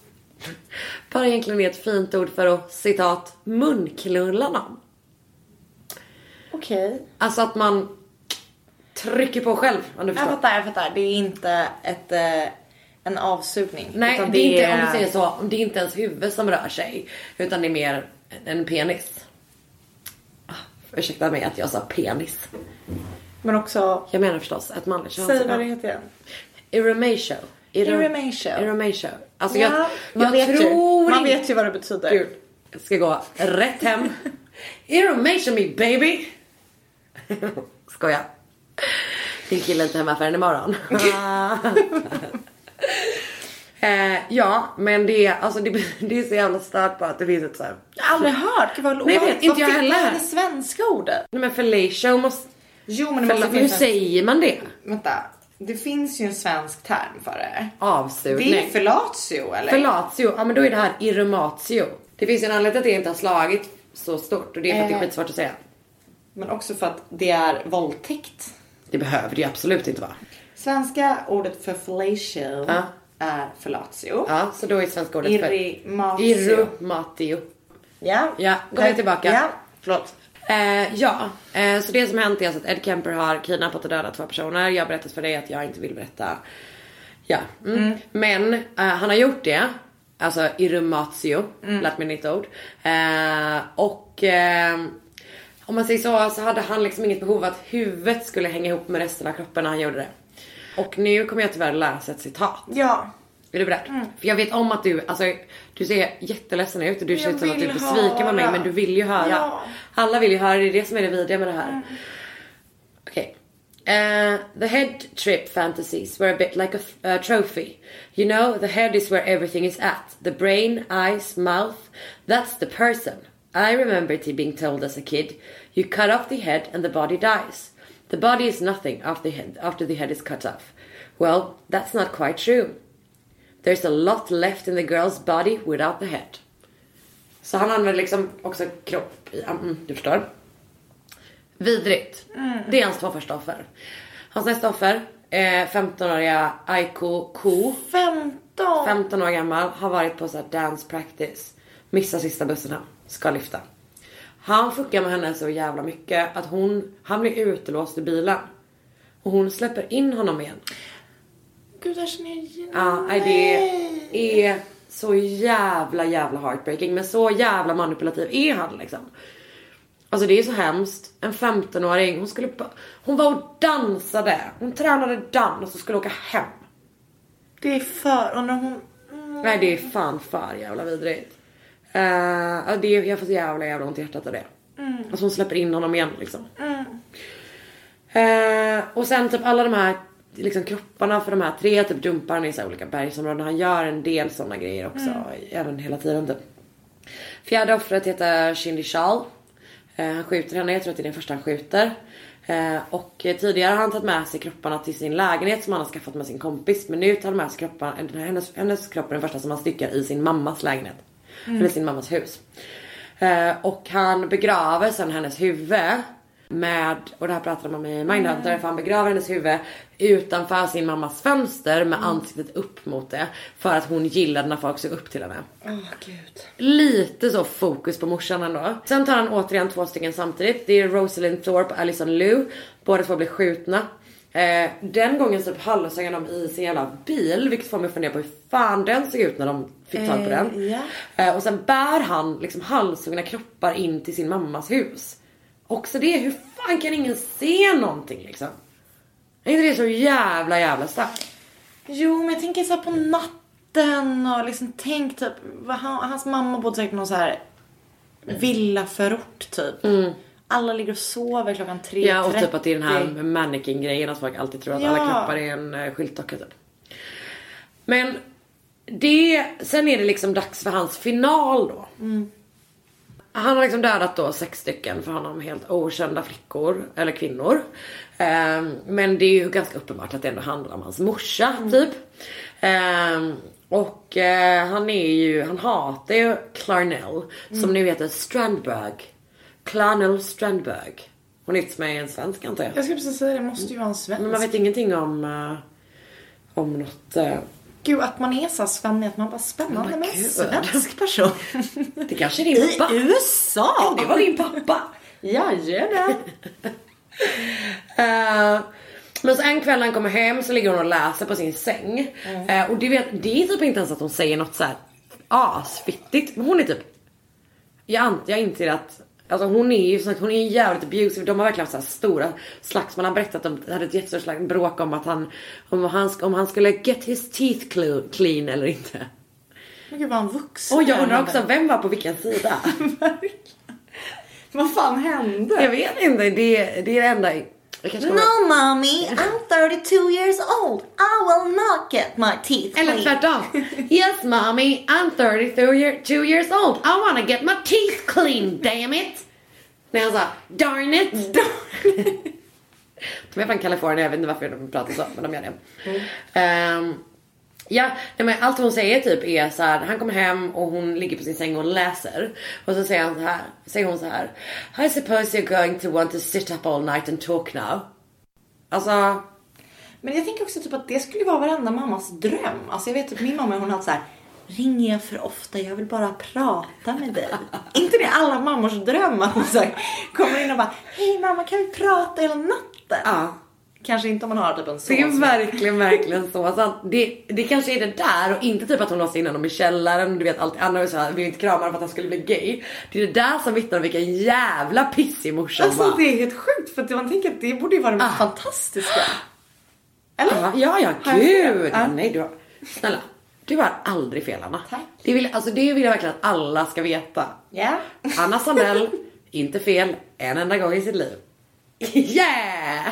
bara egentligen är ett fint ord för att, citat, munknulla någon. Okej. Okay. Alltså att man trycker på själv, om du förstår. Jag fattar, jag fattar. Det är inte ett, eh, en avsugning. Nej, det är, det är inte, om du säger så, det är inte ens huvud som rör sig, utan det är mer en penis. Ah, ursäkta mig att jag sa penis. Men också... Jag menar förstås ett manligt kön. Säg vad det heter igen. Eromatio. Eromatio. Eromatio. Alltså ja, jag, man, jag vet tror ju, man vet ju vad det betyder. Gud, jag ska gå rätt hem. Eromatio me baby. Skoja. Din kille är inte hemma förrän imorgon. eh, ja, men det är, alltså det, det är så jävla stört på att det finns ett så här. Jag har aldrig hört. Gud, vad Nej, jag vet inte jag heller. Vad är det svenska ordet? Nej, men fellatio måste... Jo, men det måste hur säger man det? Vänta. Det finns ju en svensk term för det. Avsugning. Det är fellatio, eller? Fellatio, ja men då är det här eromatio. Det finns en anledning att det inte har slagit så stort. Och det är för att eh, det är skitsvårt att säga. Men också för att det är våldtäkt. Det behöver det ju absolut inte vara. Svenska ordet för fellatio ja. är fellatio. Ja, så då är svenska ordet Irrimatio. för eromatio. Ja. Ja, går vi tillbaka. Ja, förlåt. Eh, ja, eh, så det som hänt är alltså att Ed Kemper har kidnappat och dödat två personer. Jag har berättat för dig att jag inte vill berätta. Ja, mm. Mm. Men eh, han har gjort det. Alltså eromatio, mm. lärt mig nytt ord. Eh, och eh, om man säger så, så hade han liksom inget behov att huvudet skulle hänga ihop med resten av kroppen när han gjorde det. Och nu kommer jag tyvärr läsa ett citat. Ja. Är du beredd? Mm. För jag vet om att du, alltså du ser jätteledsen ut och du känns som att du är besviken höra. med mig, men du vill ju höra. Ja. Alla vill ju höra, det är det som är det vidriga med det här. Mm. Okej. Okay. Uh, the head trip fantasies were a bit like a uh, trophy. You know, the head is where everything is at. The brain, eyes, mouth, that's the person. I remember it being told as a kid, you cut off the head and the body dies. The body is nothing after the head, after the head is cut off. Well, that's not quite true. There's a lot left in the girl's body without the head. Så han använder liksom också kropp i, mm, du förstår. Vidrigt. Mm. Det är hans två första offer. Hans nästa offer är femtonåriga Aiko Ko. femton femton år gammal. Har varit på så här dance practice. Missar sista bussen. Ska lyfta. Han fuckar med henne så jävla mycket att hon, han blir utelåst i bilen. Och hon släpper in honom igen. Gud, jag känner igen. Ja, det är så jävla jävla heartbreaking. Men så jävla manipulativ är han liksom. Alltså det är så hemskt. En femtonåring, hon skulle hon var och dansade. Hon tränade dans och så skulle åka hem. Det är för, och när hon mm. Nej, det är fan för jävla vidrigt. Uh, det är, jag får så jävla jävla ont i hjärtat av det. Mm. Alltså hon släpper in honom igen liksom. Mm. Uh, och sen typ alla de här liksom kropparna för de här tre typ dumpar han i så här olika bergsområden. Han gör en del såna grejer också. Mm. Även hela tiden typ. Fjärde offret heter Shindy Shal. Uh, han skjuter henne, jag tror att det är den första han skjuter. Uh, och tidigare har han tagit med sig kropparna till sin lägenhet som han har skaffat med sin kompis. Men nu tar han med sig kropparna, hennes, hennes kropp är den första som han styckar i sin mammas lägenhet. Mm. Eller sin mammas hus. Uh, och han begraver sen hennes huvud med, och det här pratar de om i Mindhunter, mm. för han begraver hennes huvud utanför sin mammas fönster med mm. ansiktet upp mot det. För att hon gillade när folk såg upp till henne. Åh, oh, gud. Lite så fokus på morsan ändå. Sen tar han återigen två stycken samtidigt. Det är Rosalind Thorpe och Alison Liu. Båda två blir skjutna. Eh, den gången typ halshög de i sin jävla bil, vilket får mig att fundera på hur fan den såg ut när de fick tag på den. Eh, yeah. eh, Och sen bär han liksom halshugna kroppar in till sin mammas hus. Också det, hur fan kan ingen se någonting liksom? Är inte det så jävla jävla starkt? Jo, men jag tänker så här på natten och liksom tänk typ vad han, hans mamma bodde säkert någon så här villaförort typ. Mm. Alla ligger och sover klockan tre trettio. Ja, och typ att det är den här mannequin-grejen att folk alltid tror att ja. alla kroppar är en uh, skyltdocka typ. Men det, sen är det liksom dags för hans final då. Mm. Han har liksom dödat då sex stycken för honom helt okända flickor eller kvinnor. Um, men det är ju ganska uppenbart att det ändå handlar om hans morsa mm. typ. Um, och uh, han är ju, han hatar ju Clarnell mm. som nu heter Strandberg. Clarnell Strandberg. Hon är med i en svensk antar jag. Jag skulle precis säga det, måste ju vara en svensk. Men man vet ingenting om uh, om något... Uh, Gud, att man är så spännande att man bara spännande oh med en svensk person. Det kanske är din pappa. I U S A. Det var din pappa. Ja, gör det. uh, men så en kväll han kommer hem så ligger hon och läser på sin säng. Mm. Uh, och det, vet, det är typ inte ens att hon säger något så här asfittigt. Men hon är typ... Jag, jag inser att... Alltså hon är ju så att hon är jävligt abusive. De har verkligen så här stora slags. Man har berättat om det hade ett jättestort slags bråk om att han om han om han skulle get his teeth clean eller inte. Men gud, var han vuxen? Och jag undrar också vem var på vilken sida. Vad fan hände? Jag vet inte. Det det är det enda. No mommy, I'm thirty-two years old. I will not get my teeth clean. Eller tvärtom. Yes mommy, I'm thirty-two years old. I wanna get my teeth clean, damn it. När han sa, darn it. De är från Kalifornien, jag vet inte varför de pratar så, men de gör det. Mm. Um, ja, men allt hon säger typ är så här, han kommer hem och hon ligger på sin säng och läser. Och så säger han så här, säger hon så här, I suppose you're going to want to sit up all night and talk now. Alltså... Men jag tänker också typ att det skulle vara varenda mammas dröm. Alltså jag vet typ min mamma, hon har så här, ringer jag för ofta, jag vill bara prata med dig. Inte det alla mammors dröm att hon så här, kommer in och bara, hej mamma, kan vi prata hela natten? Ja. Kanske inte om man har typ en son. Det är verkligen, verkligen så. Alltså, det, det kanske är det där och inte typ att hon låser in honom i källaren. Du vet, allt annat så här, vill inte krama för att han skulle bli gay. Det är det där som vittnar om vilken jävla pissig morsa. Alltså va? Det är helt sjukt för att man tänker att det borde ju vara det mest ah. fantastiska. Eller? Ah, ja, ja, gud. Ah. Nej, du har... Snälla, du har aldrig fel, Anna. Tack. Det vill, alltså, det vill jag verkligen att alla ska veta. Ja. Yeah. Anna Sandell, inte fel en enda gång i sitt liv. Yeah!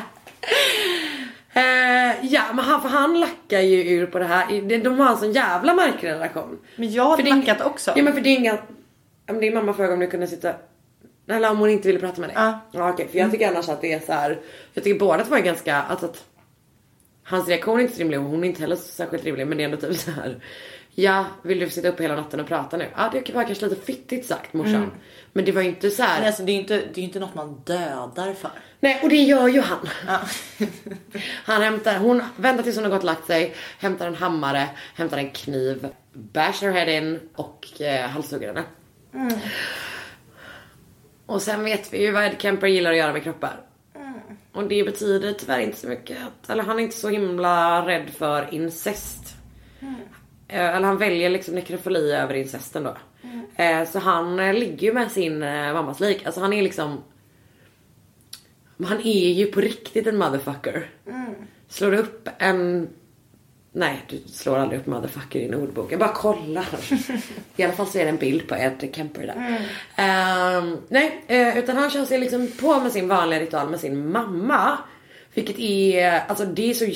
Uh, ja, men han, för han lackar ju ur på det här. De, de har en sån jävla märklig relation. Men jag har lackat också. Ja, men för din, ja, men din mamma frågade om du kunde sitta. Eller om hon inte ville prata med dig. Ja. Ja, okej, för jag tycker annars att det är så här. Jag tycker båda två är ganska, alltså att hans reaktion är inte så rimlig och hon är inte heller särskilt rimlig, men det är ändå typ så här. Ja, vill du sitta uppe hela natten och prata nu? Ja, det var kanske lite fittigt sagt, morsan. Mm. Men det var ju inte så här. Men alltså, det är ju inte, det är ju inte något man dödar för. Nej, och det gör ju han. Ja. Han hämtar, hon väntar tills hon har gått och lagt sig, hämtar en hammare, hämtar en kniv, bashar her head in och eh, halshugger henne. Mm. Och sen vet vi ju vad Ed Kemper gillar att göra med kroppar. Mm. Och det betyder tyvärr inte så mycket. Eller han är inte så himla rädd för incest. Mm. Eller han väljer liksom nekrofili över incesten då. Mm. Så han ligger ju med sin mammas lik. Alltså han är liksom... Han är ju på riktigt en motherfucker. Mm. Slår upp en... Nej, du slår aldrig upp motherfucker i din ordbok. Jag bara kollar. I alla fall så är det en bild på Ed Kemper där. Mm. Um, nej, utan han kör sig liksom på med sin vanliga ritual med sin mamma. Vilket är... Alltså det är så...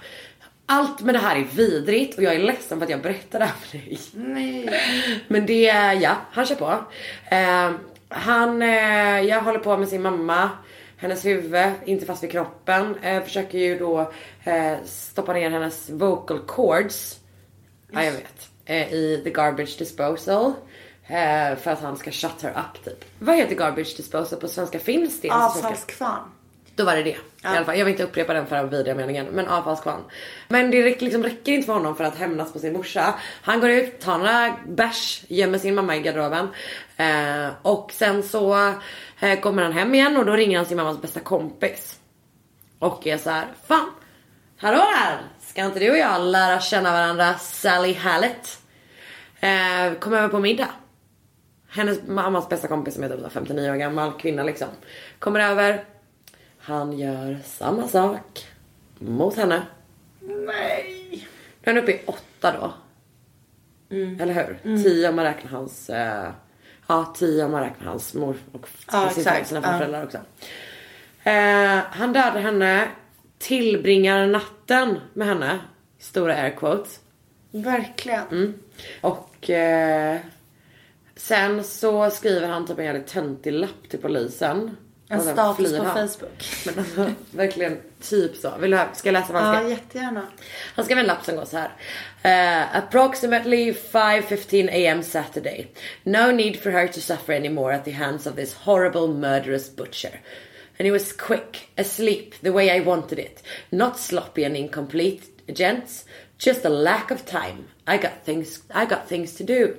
Allt med det här är vidrigt och jag är ledsen för att jag berättar det här för dig. Nej. Men det är, ja, han kör på. Uh, han, uh, jag håller på med sin mamma. Hennes huvud, inte fast vid kroppen. Uh, försöker ju då uh, stoppa ner hennes vocal cords. Ja, jag vet. Uh, I the garbage disposal. Uh, för att han ska shut her up typ. Vad heter garbage disposal på svenska? Finns det? Avfallskvarn. Då var det det. Ja. I alla fall. Jag vill inte upprepa den för den vidriga meningen. Men avfallskvarn. Men det räcker, liksom, räcker inte för honom för att hämnas på sin morsa. Han går ut, tar några bärs, gömmer sin mamma i garderoben. Eh, och sen så eh, kommer han hem igen och då ringer han sin mammas bästa kompis. Och är så här: fan, hallå här! Ska inte du och jag lära känna varandra, Sally Hallett? Eh, kom över på middag. Hennes mammas bästa kompis som är typ femtionio år gammal, kvinna liksom. Kommer över. Han gör samma sak mot henne. Nej. Den är uppe i åtta då. Mm. Eller hur? Mm. Tio om man räknar hans... Uh, ja, tio om man räknar hans mor och ja, sina ja. föräldrar också. Uh, han dödar henne. Tillbringar natten med henne. Stora air quotes. Verkligen. Mm. Och... Uh, sen så skriver han typ en jävligt töntig lapp till polisen. En status på Facebook. Men alltså, verkligen typ så. Vill du, ska jag läsa vad han ska? Ja, jättegärna. Han ska väl en lapp som går så här. Uh, approximately five fifteen a m Saturday. No need for her to suffer anymore at the hands of this horrible murderous butcher. And it was quick, asleep, the way I wanted it. Not sloppy and incomplete, gents. Just a lack of time. I got things, I got things to do.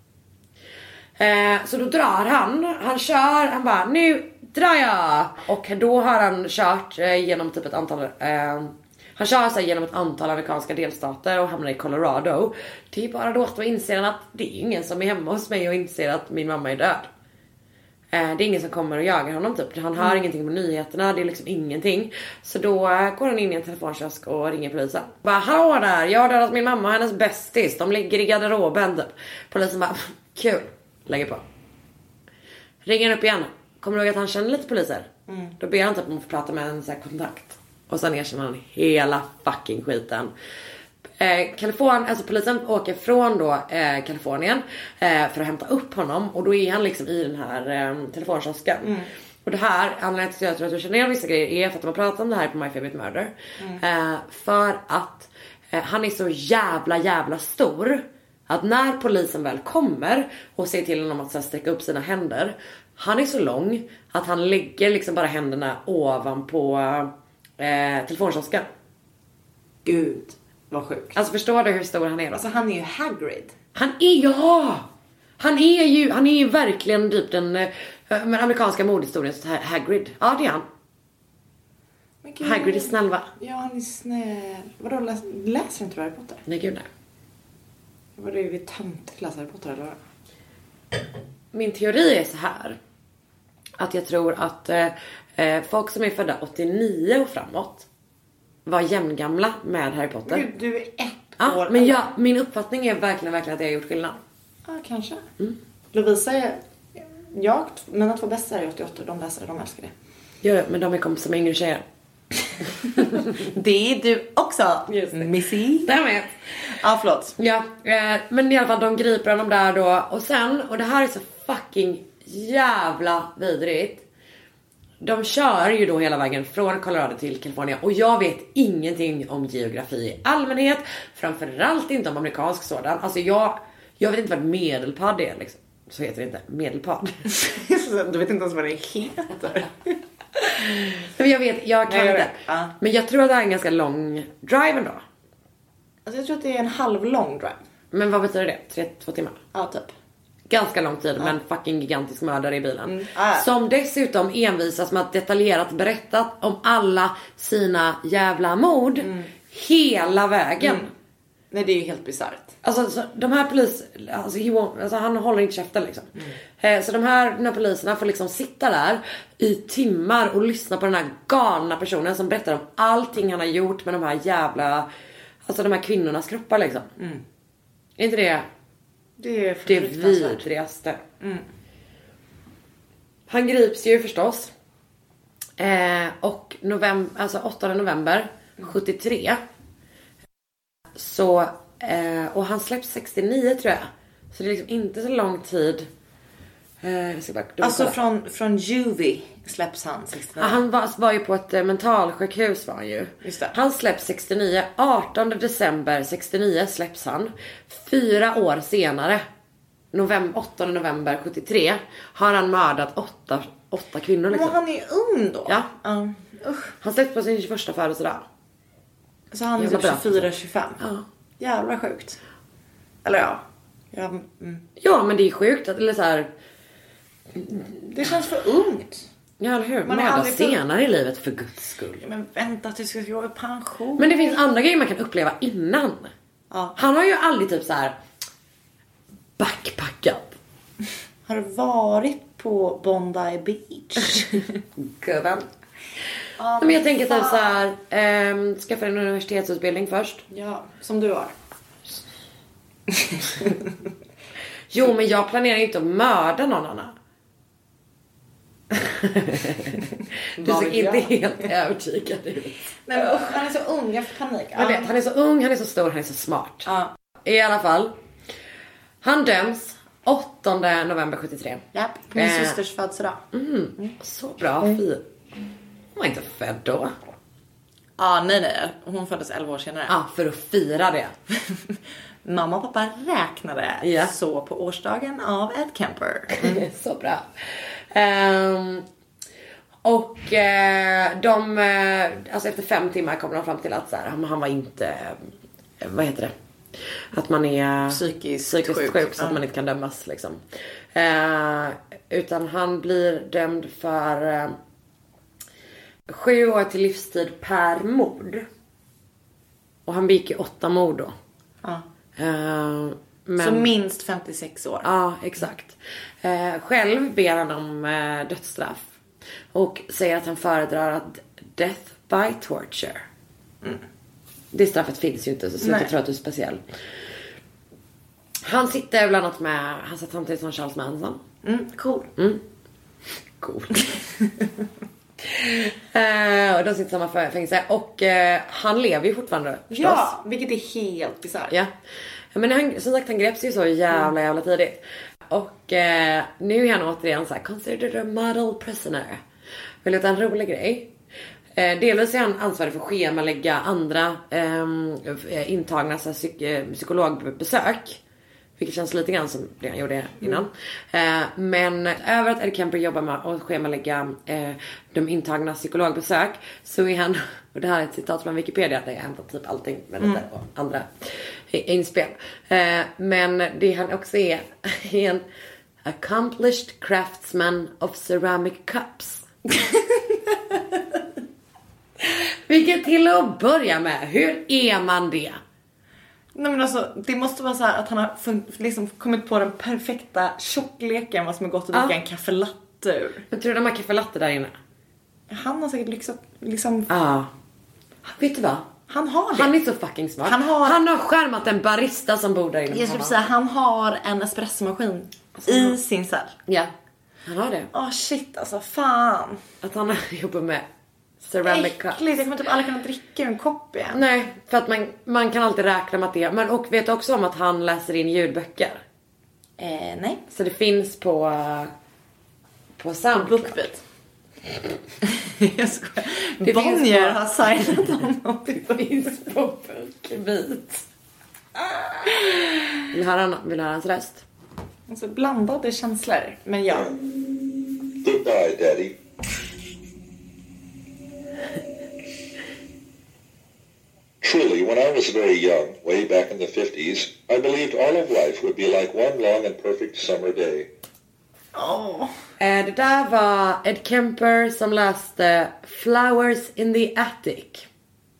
Uh, så då drar han. Han kör, han bara, nu drar jag. Och då har han kört eh, genom typ ett antal eh, han kör sig genom ett antal amerikanska delstater och hamnar i Colorado. Det är bara då att då inser han att det är ingen som är hemma hos mig och inser att min mamma är död. eh, Det är ingen som kommer och jagar honom typ. Han hör mm. ingenting på nyheterna, det är liksom ingenting. Så då eh, går han in i en telefonkiosk och ringer polisen. Bara, hallå där, jag har dödat min mamma och hennes bästis. De ligger i garderoben typ. Polisen bara, kul, lägger på. Ringer upp igen. Kommer du ihåg att han känner lite poliser? Mm. Då ber han typ om att få prata med en så här kontakt. Och sen erkänner han hela fucking skiten. Eh, Kalifornien, alltså polisen åker från då eh, Kalifornien eh, för att hämta upp honom. Och då är han liksom i den här eh, telefonkiosken. Mm. Och det här, anledningen till att jag tror att du känner igen vissa grejer är för att de har pratat om det här på My Favorite Murder. Mm. Eh, för att eh, han är så jävla jävla stor. Att när polisen väl kommer och säger till honom att så här, sträcka upp sina händer. Han är så lång att han lägger liksom bara händerna ovanpå eh, telefonkiosken. Gud, vad sjukt. Alltså förstår du hur stor han är då? Alltså han är ju Hagrid. Han är, ja! Han är ju, han är ju verkligen typ den eh, amerikanska modhistoriens Hagrid. Ja, det är han. Gud, Hagrid är snäll, va? Ja, han är snäll. Vadå, läs, läser inte du Harry Potter? Nej, gud nej. Var det vi töntigt läsa Harry Potter eller? Min teori är så här. Att jag tror att eh, folk som är födda åttionio och framåt var jämngamla med Harry Potter. Gud, du är ett ja, år. Men jag, min uppfattning är verkligen, verkligen att jag har gjort skillnad. Ja, kanske. Mm. Lovisa är... Jag, mina två bästa är åttioåtta. De läser det, de älskar det. Ja, men de är kompisar med yngre tjejer. Det är du också, Missy. Det med. Ja, förlåt. Ja, eh, men i alla fall de griper honom där då. Och sen, och det här är så fucking jävla vidrigt. De kör ju då hela vägen från Colorado till Kalifornien. Och jag vet ingenting om geografi i allmänhet. Framförallt inte om amerikansk sådan. Alltså jag, jag vet inte vad medelpad är liksom. Så heter det inte, medelpad. Du vet inte ens vad det heter. Men jag vet, jag kan Nej, jag inte. vet. Ja. Men jag tror att det är en ganska lång drive ändå. Alltså jag tror att det är en halvlång drive. Men vad betyder det? Tre, två timmar? Ja, typ. Ganska lång tid, ja. men fucking gigantisk mördare i bilen. Mm. Ah. Som dessutom envisas med att detaljerat berättat om alla sina jävla mord. Mm. Hela vägen. Mm. Nej, det är ju helt bizarrt. Alltså så, de här polis, alltså, alltså han håller inte käften liksom. Mm. Eh, så de här, de här poliserna får liksom sitta där i timmar och lyssna på den här galna personen som berättar om allting han har gjort med de här jävla, alltså de här kvinnornas kroppar liksom. Mm. Är inte det det, är det vidrigaste? Mm. Han grips ju förstås. Eh, och november, alltså åttonde november sjuttiotre. Så Eh, och han släpps sextionio tror jag. Så det är liksom inte så lång tid. eh, jag ska bara, Alltså från, från Juvie släpps han sextionio. ah, Han var, var ju på ett eh, mentalsjukhus var han ju. Just det. Han släpps sextionio. artonde december sextionio släpps han. Fyra år senare, november, åttonde november sjuttiotre, har han mördat åtta, åtta kvinnor liksom. Men han är ung då. Ja. um, uh. Han släpps på sin tjugoförsta födelsedag. Så han är typ tjugofyra tjugofem. Ja. Jävla sjukt. Eller ja. Ja, mm. ja men det är sjukt att, eller så här. Det känns för ungt. Ja, eller hur? Man är senare i livet för guds skull. Men vänta tills du ska gå i pension. Men det finns andra grejer man kan uppleva innan. Ja. Han har ju aldrig typ så här backpackat. Har du varit på Bondi Beach? Gubben. Ja, men jag tänker typ så här, ähm, skaffa en universitetsutbildning först. Ja, som du har. Jo, men jag planerar inte att mörda någon annan. Du ser inte helt övertygad ut. Nej, men usch, han är så ung, jag får panik. Jag vet, han är så ung, han är så stor, han är så smart. Ja. I alla fall. Han döms åttonde november sjuttiotre. Ja, på min eh. systers födelsedag. Mm. Mm. Så bra, fy. Hon var inte född då. Ah, nej, nej. Hon föddes elva år senare. Ja, ah, för att fira det. Mamma och pappa räknade yeah. så på årsdagen av Ed Kemper. Mm. Så bra. Um, och uh, de, uh, alltså efter fem timmar kom de fram till att så här, han, han var inte, uh, vad heter det? Att man är psykiskt, psykiskt sjuk, sjuk så att man inte kan dömas liksom. Uh, utan han blir dömd för uh, sju år till livstid per mord. Och han begick ju åtta mord då. Ja. Uh, men... Så minst femtiosex år. Ja, exakt. Uh, själv ber han om uh, dödsstraff. Och säger att han föredrar att death by torture. Mm. Det straffet finns ju inte, så jag tror att du är speciell. Han sitter bland annat med, han satt samtidigt som Charles Manson. Mm, cool. Mm. Cool. uh, och de sitter i samma fängelse. Och uh, han lever ju fortfarande förstås. Ja, vilket är helt bizarrt. Ja. Men han, som sagt, han greps ju så jävla jävla tidigt. Och uh, nu är han återigen så här, considered a model prisoner. Vill du ta en rolig grej? Eh, delvis är han ansvarig för att schemalägga andra eh, intagna så psyk- psykologbesök. Vilket känns lite grann som det han gjorde innan. Mm. Eh, men över att Ed Kemper jobbar med att schemalägga eh, de intagna psykologbesök, så är han, och det här är ett citat från Wikipedia där jag hämtat typ allting med mm. detta och andra inspel. Eh, men det han också är, är en accomplished craftsman of ceramic cups. Vilket till att börja med, hur är man det? Nej, men alltså, det måste vara så här att han har fun- liksom kommit på den perfekta tjockleken vad som är gott att dricka ja. en kaffelatte ur. Men tror du de har kaffelatte där inne? Han har säkert lyxat liksom... Ja. Vet du vad? Han har det. Han är så fucking smart. Han har, han har skärmat en barista som bor där inne. Jag skulle säga, han har en espressomaskin alltså, i han... sin cell. Ja, han har det. Åh oh, shit, alltså fan. Att han jobbar med ceramic cups. Äckligt, jag kommer typ aldrig kunna dricka en kopp igen. Nej, för att man, man kan alltid räkna med att det. Men och vet också om att han läser in ljudböcker. Eh, nej. Så det finns på på Soundcloud. Bookbeat. Jag skojar. Bonnier har signat honom. Det finns på Bookbeat. Vill du höra, vill du höra hans röst? Alltså blandade känslor. Men ja. Goodbye, Daddy. Truly, when I was very young, way back in the fifties, I believed all of life would be like one long and perfect summer day. Oh. Det där var Ed Kemper som läste Flowers in the Attic.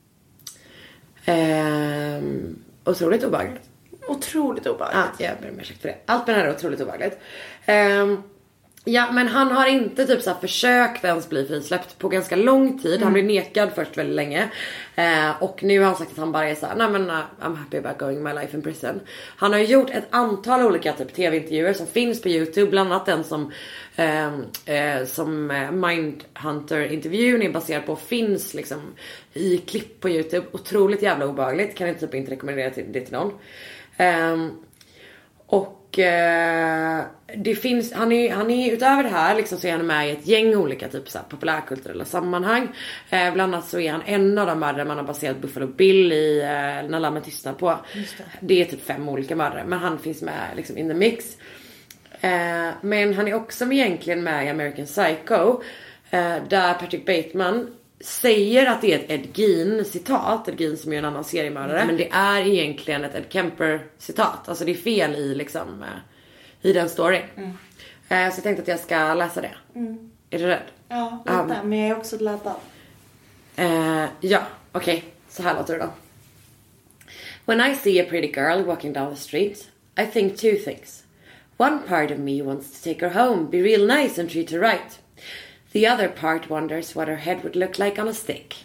Um, otroligt obehagligt. Otroligt obehagligt. Ja, jag ber om ursäkt för det. Allt med det här är otroligt obehagligt. Um, ja, men han har inte typ så här försökt ens bli frisläppt på ganska lång tid. Mm. Han blev nekad först väldigt länge. Uh, och nu har han sagt att han bara är såhär, nej men uh, I'm happy about going my life in prison. Han har ju gjort ett antal olika typ tv-intervjuer som finns på YouTube. Bland annat den som uh, uh, som uh, Mindhunter-intervjun är baserad på, finns liksom i klipp på YouTube. Otroligt jävla obehagligt. Kan jag typ inte rekommendera det till någon. Um, och uh, det finns, han är, han är utöver det här liksom, så är han med i ett gäng olika typ så här, populärkulturella sammanhang. Uh, bland annat så är han en av de mördare man har baserat Buffalo Bill i uh, När lammen tystnar på. Det. det är typ fem olika mördare, men han finns med liksom in the mix. Uh, men han är också med, egentligen med i American Psycho, uh, där Patrick Bateman säger att det är ett Ed Gein citat. Ed Gein som är en annan seriemördare. Men det är egentligen ett Ed Kemper citat. Alltså det är fel i liksom i den storyn. Mm. Så jag tänkte att jag ska läsa det. Mm. Är du rädd? Ja, lite. Um, men jag är också laddad. Uh, ja, okej. Okay. Så här låter det då. When I see a pretty girl walking down the street, I think two things. One part of me wants to take her home, be real nice and treat her right. The other part wonders what her head would look like on a stick.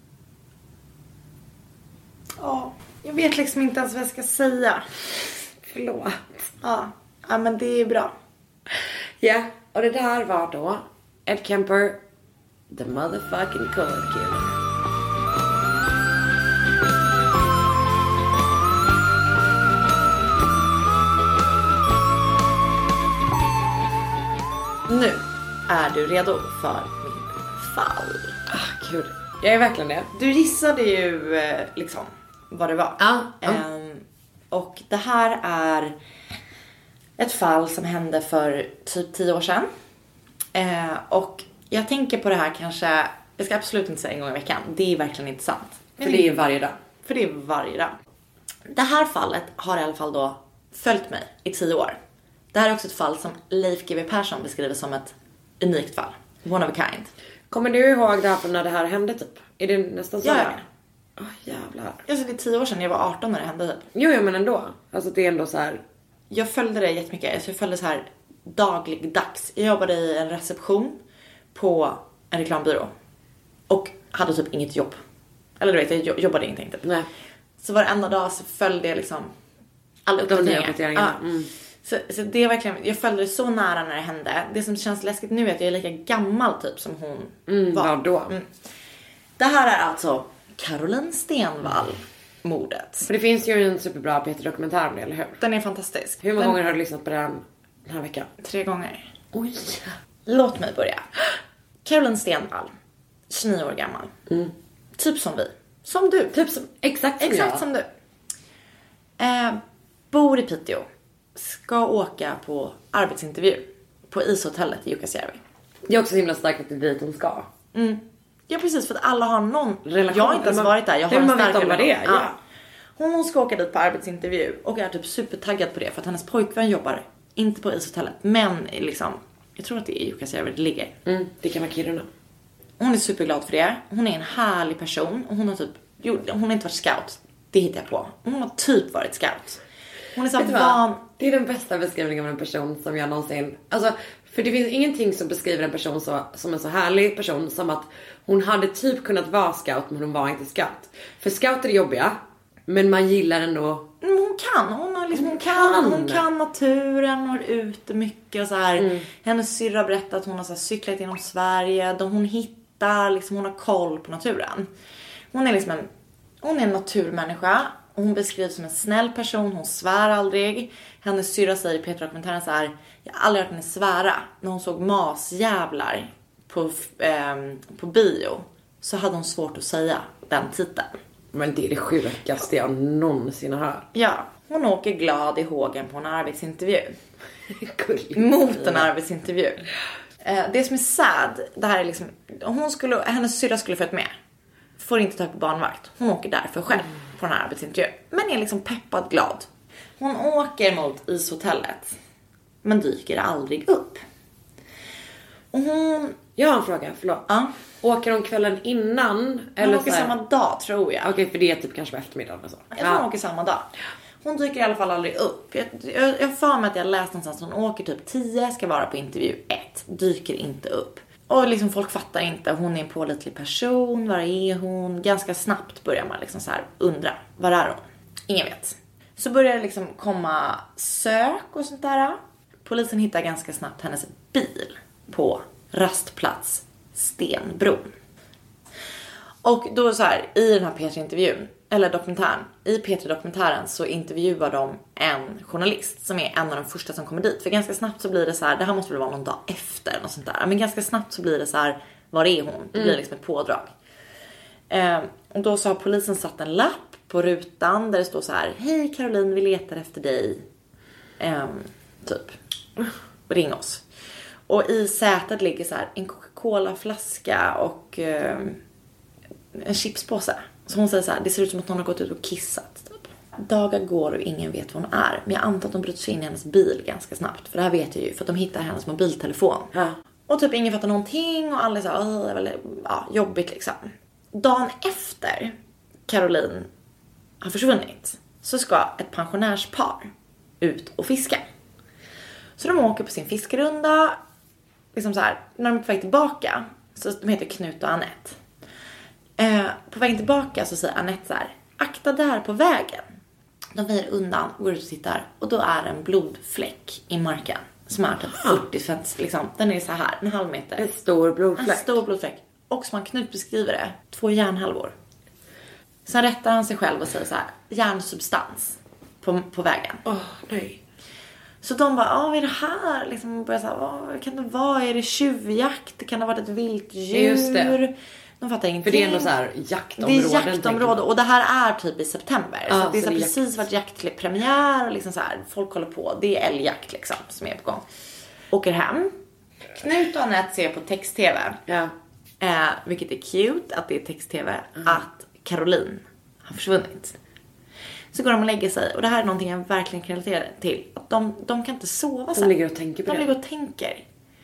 Ja, jag vet liksom inte ens vad jag ska säga. Förlåt. Ja, ja men det är bra. Ja, yeah, och det där var då Ed Kemper, the motherfucking cold killer. Nu är du redo för min fall? Ah, gud. Jag är verkligen det. Du gissade ju eh, liksom vad det var. Ja. ja. Um, och det här är ett fall som hände för typ tio år sedan. Uh, och jag tänker på det här kanske, jag ska absolut inte säga en gång i veckan. Det är verkligen inte sant. För det är varje dag. För det är varje dag. Det här fallet har i alla fall då följt mig i tio år. Det här är också ett fall som Leif G W Persson beskriver som ett unikt fall. One of a kind. Kommer du ihåg det här från när det här hände typ? Är det nästan så? Ja. Åh oh, jävlar. Alltså det är tio år sedan, jag var arton när det hände typ. Jo, jo men ändå. Alltså det är ändå så här. Jag följde det jättemycket. Alltså, jag följde så här dagligdags. Jag jobbade i en reception på en reklambyrå. Och hade typ inget jobb. Eller du vet, jag jobbade ingenting typ. Nej. Så varenda dag så följde jag liksom alla uppdateringar. Ja. Mm. Så, så det är verkligen, jag följde det så nära när det hände. Det som känns läskigt nu är att jag är lika gammal typ som hon mm, var. var då. Mm. Det här är alltså Caroline Stenvall mordet. För det finns ju en superbra Peter-dokumentär om det, eller hur? Den är fantastisk. Hur många den... gånger har du lyssnat på den den här veckan? Tre gånger. Oj. Låt mig börja. Caroline Stenvall, tjugonio år gammal. Mm. Typ som vi. Som du. Typ som, exakt som Exakt jag. som du. Eh, bor i Piteå. Ska åka på arbetsintervju på ishotellet i Jukkasjärvi. Det är också himla starkt att det är dit hon ska. Mm. Ja, precis, för att alla har någon relation. Jag har inte ens man, varit där. Jag har en stark relation. Det är. Ja. Ja. Hon, hon ska åka dit på arbetsintervju och är typ supertaggad på det för att hennes pojkvän jobbar inte på ishotellet, men liksom, jag tror att det är Jukkasjärvi det ligger. Mm, det kan vara Kiruna. Hon är superglad för det. Hon är en härlig person och hon har typ, jo, hon har inte varit scout. Det hittar jag på. Hon har typ varit scout. Hon är så van. Det är den bästa beskrivningen av en person som jag någonsin... Alltså, för det finns ingenting som beskriver en person så, som en så härlig person som att hon hade typ kunnat vara scout men hon var inte scout. För scouter är jobbiga, men man gillar ändå... Mm, hon kan, hon, har liksom, hon, kan, hon kan naturen, hon är ute mycket och så här. Mm. Hennes syrra berättat att hon har så här, cyklat genom Sverige, då hon hittar, liksom, hon har koll på naturen. Hon är liksom en, hon är en naturmänniska. Hon beskrivs som en snäll person, hon svär aldrig. Hennes syrra säger i P tre-dokumentären så här: jag har aldrig hört henne svära. När hon såg masjävlar på, eh, på bio så hade hon svårt att säga den titeln. Men det är det sjukaste jag någonsin har hört. Ja, hon åker glad i hågen på en arbetsintervju. Mot en arbetsintervju. Eh, det som är sad, det här är liksom, hon skulle, hennes syrra skulle fått med. Får inte ta på barnvakt. Hon åker därför själv på den här arbetsintervjun. Men är liksom peppad glad. Hon åker mot ishotellet. Men dyker aldrig upp. Och hon... Jag har en fråga, förlåt. Ja. Åker hon kvällen innan? Hon eller åker så här... samma dag, tror jag. Okej, okay, för det är typ kanske på eftermiddagen och så. Jag tror ja. hon åker samma dag. Hon dyker i alla fall aldrig upp. Jag, jag, jag får mig att jag läst någonstans att hon åker typ tio, ska vara på intervju ett. Dyker inte upp. Och liksom folk fattar inte. Hon är en pålitlig person. Var är hon? Ganska snabbt börjar man liksom så här undra. Var är hon? Ingen vet. Så börjar det liksom komma sök och sånt där. Polisen hittar ganska snabbt hennes bil på rastplats Stenbron. Och då så här, i den här P tre-intervjun, eller dokumentären, i P tre-dokumentären så intervjuar de en journalist som är en av de första som kommer dit. För ganska snabbt så blir det så här, det här måste väl vara någon dag efter och sånt där. Men ganska snabbt så blir det så här, var är hon? Det blir liksom ett pådrag. Eh, och då så har polisen satt en lapp på rutan där det står så här: hej Caroline, vi letar efter dig. Eh, typ. Ring oss. Och i sätet ligger så här en Coca-Cola-flaska och eh, en chipspåse. Så hon säger så här: det ser ut som att någon har gått ut och kissat. Typ. Dagar går och ingen vet var hon är. Men jag antar att de bryter sig in i hennes bil ganska snabbt. För det här vet jag ju, för att de hittar hennes mobiltelefon. Ja. Och typ ingen fattar någonting. Och alla är så här, åh, det är väldigt ja, jobbigt liksom. Dagen efter Caroline har försvunnit så ska ett pensionärspar ut och fiska. Så de åker på sin fiskrunda. Liksom så här, när de är på väg tillbaka. Så de heter Knut och Annette. Eh, på vägen tillbaka så säger Annette så här: akta där på vägen. De väger undan, går ut och tittar. Och då är det en blodfläck i marken. Som är typ fyrtio centimeter, liksom. Den är så här, en halv meter. En stor blodfläck. En stor blodfläck. Och som han Knut beskriver det, två järnhalvor. Sen rättar han sig själv och säger så här: järnsubstans på, på vägen. Åh, oh, nej. Så de bara, ja, vad är det här? Liksom börjar så här, vad kan det vara? Är det tjuvjakt? Kan det ha varit ett vilt djur? Just det. De fattar ingenting. För det är ändå så här jaktområden. Det är jaktområde och det här är typ i september. Ja, så det är så så precis jakt. Varit jaktpremiär och liksom så här, folk håller på. Det är älgjakt liksom som är på gång. Åker hem. Knut och Annette ser på text-tv. Ja. Eh, vilket är cute att det är text-tv. Mm. Att Caroline har försvunnit. Så går de och lägger sig. Och det här är någonting jag verkligen kan relatera till. Att de, de kan inte sova sen. De ligger och tänker på de det. De ligger och tänker.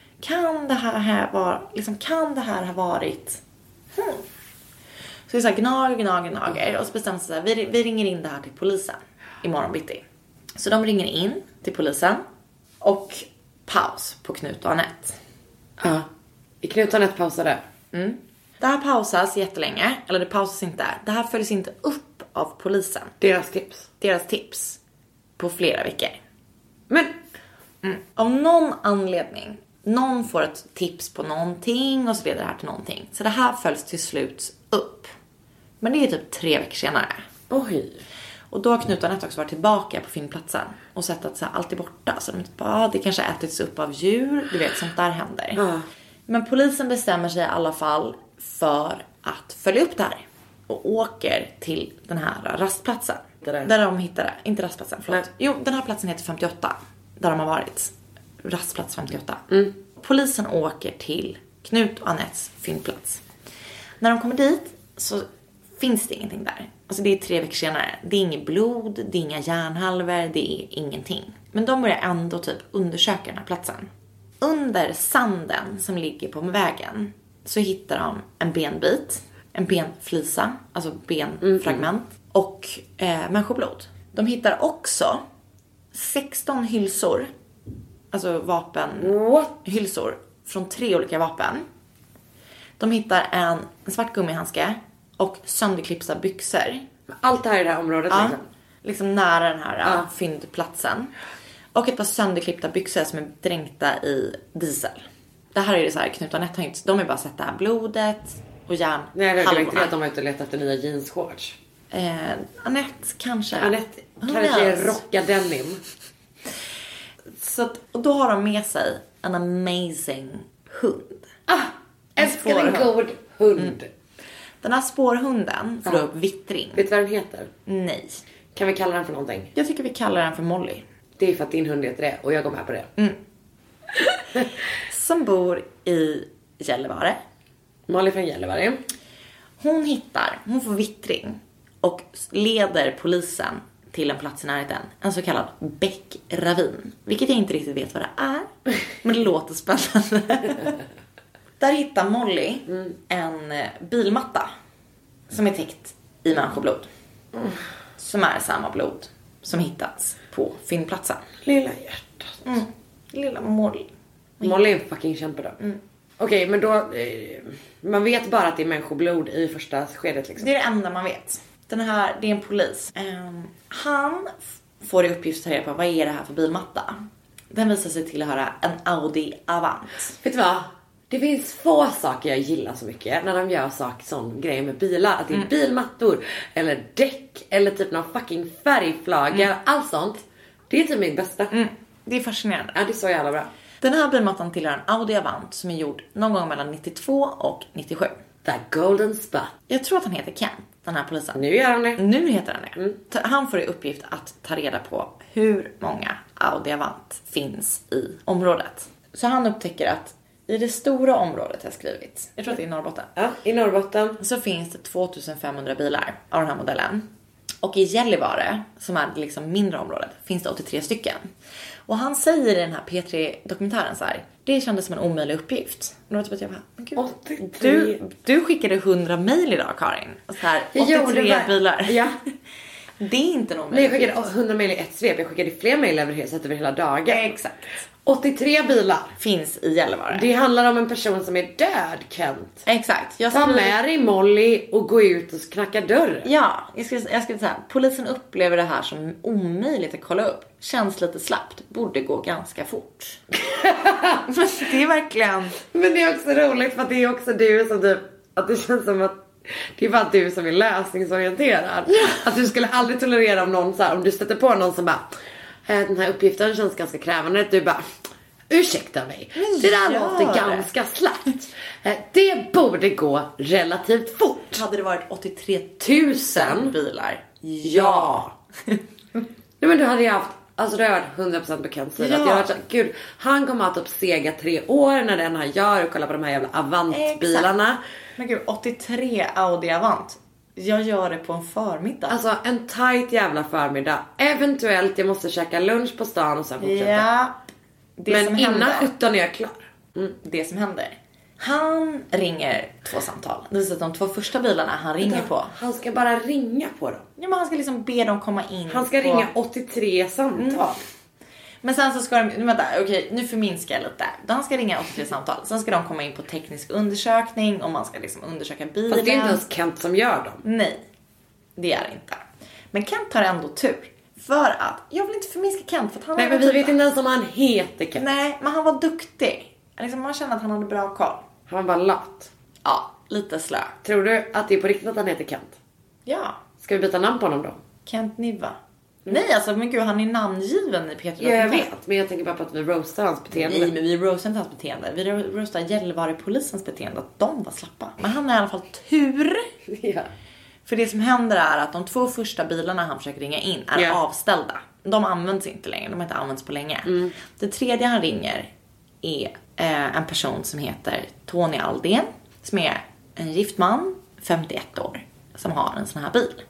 Kan det här, här vara, liksom, kan det här ha varit... Hmm. Så det är så här, gnager, gnager, gnager. Och så bestämmer sig så här, vi, vi ringer in det här till polisen imorgon bitti. Så de ringer in till polisen. Och paus på Knut och Annette. Ja. I Knut och Annette pausade. Mm. Det här pausas jättelänge. Eller det pausas inte. Det här följs inte upp av polisen. Deras tips. Deras tips. På flera veckor. Men mm. av någon anledning. Någon får ett tips på någonting. Och så leder det här till någonting. Så det här följs till slut upp. Men det är typ tre veckor senare. Oj. Och då har Knut och Annette också varit tillbaka på filmplatsen. Och sett att så här, allt är borta. Så de typ, ah, det kanske ätits upp av djur. Du vet, sånt där händer. Ja. Men polisen bestämmer sig i alla fall för att följa upp det här. Och åker till den här rastplatsen. Där, där de hittade, inte rastplatsen, förlåt. Nej. Jo, den här platsen heter femtioåtta. Där de har varit. Rastplats femtioåtta. Mm. Polisen åker till Knut och Annettes fyndplats. När de kommer dit så finns det ingenting där. Alltså det är tre veckor senare. Det är inget blod, det är inga järnhalvor, det är ingenting. Men de börjar ändå typ undersöka den här platsen. Under sanden som ligger på vägen så hittar de en benbit, en benflisa, alltså benfragment mm. och eh, människoblod. De hittar också sexton hylsor, alltså vapenhylsor från tre olika vapen. De hittar en, en svart gummihandske och sönderklippta byxor. Allt det här i det här området ja, liksom. liksom nära den här ja. fyndplatsen. Och ett par sönderklippta byxor som är dränkta i diesel. Det här är det så här, Knut och Annette har inte, de har bara sett det här blodet och järn. Nej, det är inte att de har inte letat efter nya jeansshorts. Eh, Anette kanske. Anette kanske är rocka denim. Så att, och då har de med sig en amazing hund. Ah, älskar en god hund. Mm. Den här spårhunden får upp vittring. Vet du vad den heter? Nej. Kan vi kalla den för någonting? Jag tycker vi kallar den för Molly. Det är för att din hund heter det och jag går med på det. Mm. Som bor i Gällivare. Molly från Gällivare. Hon hittar, hon får vittring och leder polisen till en plats i närheten. En så kallad bäckravin. Vilket jag inte riktigt vet vad det är. Men det låter spännande. Där hittar Molly mm. en bilmatta som är täckt i människoblod. Mm. Som är samma blod som hittats på fyndplatsen. Lilla hjärtat. Mm. Lilla Molly. Molly är en fucking kämpe då. Mm. Okej, okay, men då... Eh, man vet bara att det är människoblod i första skedet liksom. Det är det enda man vet. Den här, det är en polis. Um, han f- får i uppgift att ta reda på vad är det här för bilmatta. Den visar sig tillhöra en Audi Avant. Vet du vad? Det finns få saker jag gillar så mycket när de gör saker som grejer med bilar. Att det är mm. bilmattor eller däck eller typ någon fucking färgflagga. Mm. Allt sånt. Det är typ mitt bästa. Mm. Det är fascinerande. Ja, det är så jävla bra. Den här bilmattan tillhör en Audi Avant som är gjord någon gång mellan nittiotvå och nittiosju. The Golden Spot. Jag tror att han heter Kent, den här polisen. Nu gör han det. Nu heter han det. Mm. Han får i uppgift att ta reda på hur många Audi Avant finns i området. Så han upptäcker att i det stora området jag skrivit, jag tror att det är i Norrbotten. Ja, i Norrbotten. Så finns det tvåtusenfemhundra bilar av den här modellen. Och i Gällivare, som är det liksom mindre området, finns det åttiotre stycken. Och han säger i den här P tre-dokumentären så här: det kändes som en omöjlig uppgift. Och då typ jag bara, men gud, du, du skickade hundra mejl idag, Karin. Och så här, åttiotre var... bilar. Ja. Det är inte någon Nej, jag skickade hundra mejl i ett svep. Jag skickade fler mejl över huset över hela dagen. Exakt. åttiotre bilar finns i Gällivare. Det handlar om en person som är död, Kent. Exakt. Jag Ta med dig Molly och gå ut och knacka dörr. Ja, jag skulle, jag skulle säga polisen upplever det här som omöjligt att kolla upp. Känns lite slappt. Borde gå ganska fort. Men det är verkligen... Men det är också roligt för att det är också du som typ... Att det känns som att det är bara du som är lösningsorienterad. Ja. Att du skulle aldrig tolerera om någon så här, om du stöter på någon som bara... Den här uppgiften känns ganska krävande. Du bara, ursäkta mig. Det där låter ganska slappt. Det borde gå relativt fort. Hade det varit åttiotre tusen bilar? Ja. Nej, men du hade ju haft, alltså du har varit hundra procent på Kents sida. Ja. Jag har varit, gud, han kommer att typ sega tre år när den här gör och kolla på de här jävla Avant-bilarna. Men gud, åttiotre Audi Avant. Jag gör det på en förmiddag. Alltså en tight jävla förmiddag. Eventuellt jag måste käka lunch på stan och sen fortsätta. Ja, det men som innan händer, sjutton är jag klar. Mm. Det som händer. Han ringer två samtal. Det vill säga de två första bilarna han ringer Vänta, på. Han ska bara ringa på dem. Ja, men han ska liksom be dem komma in. Han ska på... ringa åttiotre samtal. Mm. Men sen så ska de, vänta, okej, nu förminskar jag lite. Han ska ringa åttiotre samtal. Sen ska de komma in på teknisk undersökning och man ska liksom undersöka bilen. Fast det är inte ens Kent som gör dem. Nej, det är det inte. Men Kent har ändå tur. För att, jag vill inte förminska Kent för att han Nej, men vi vet inte ens om han heter Kent. Nej, men han var duktig. Liksom, man känner att han hade bra koll. Han var lat. Ja, lite slö. Tror du att det är på riktigt att han heter Kent? Ja. Ska vi byta namn på honom då? Kent Niva. Mm. Nej, alltså men gud, han är namngiven i P tre. Ja, jag vet, men jag tänker bara på att vi roastar hans beteende. Nej, men vi roastar inte hans beteende. Vi roastar Gällivare-polisens beteende, att de var slappa. Men han har i alla fall tur. Ja. För det som händer är att de två första bilarna han försöker ringa in är yeah. avställda. De används inte längre, de har inte använts på länge. Mm. Det tredje han ringer är eh, en person som heter Tony Aldén. Som är en gift man, femtioett år, som har en sån här bil.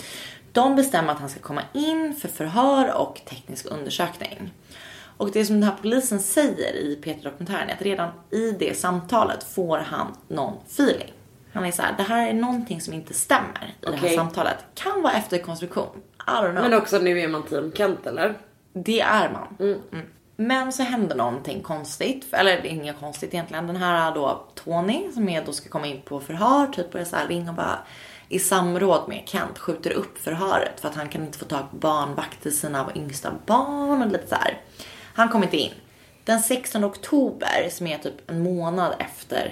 De bestämmer att han ska komma in för förhör och teknisk undersökning. Och det som den här polisen säger i P tre-dokumentären är att redan i det samtalet får han någon feeling. Han är så här, det här är någonting som inte stämmer i okay. det här samtalet. Kan vara efterkonstruktion. I don't know. Men också nu är man team Kent, eller? Det är man. Mm. Mm. Men så händer någonting konstigt. Eller det är inget konstigt egentligen. Den här då Tony som är då ska komma in på förhör. Typ börjar så här ringa och bara i samråd med Kent skjuter upp förhöret. För att han kan inte få tag på barnvakt till sina yngsta barn och lite så här. Han kommer inte in. Den sextonde oktober som är typ en månad efter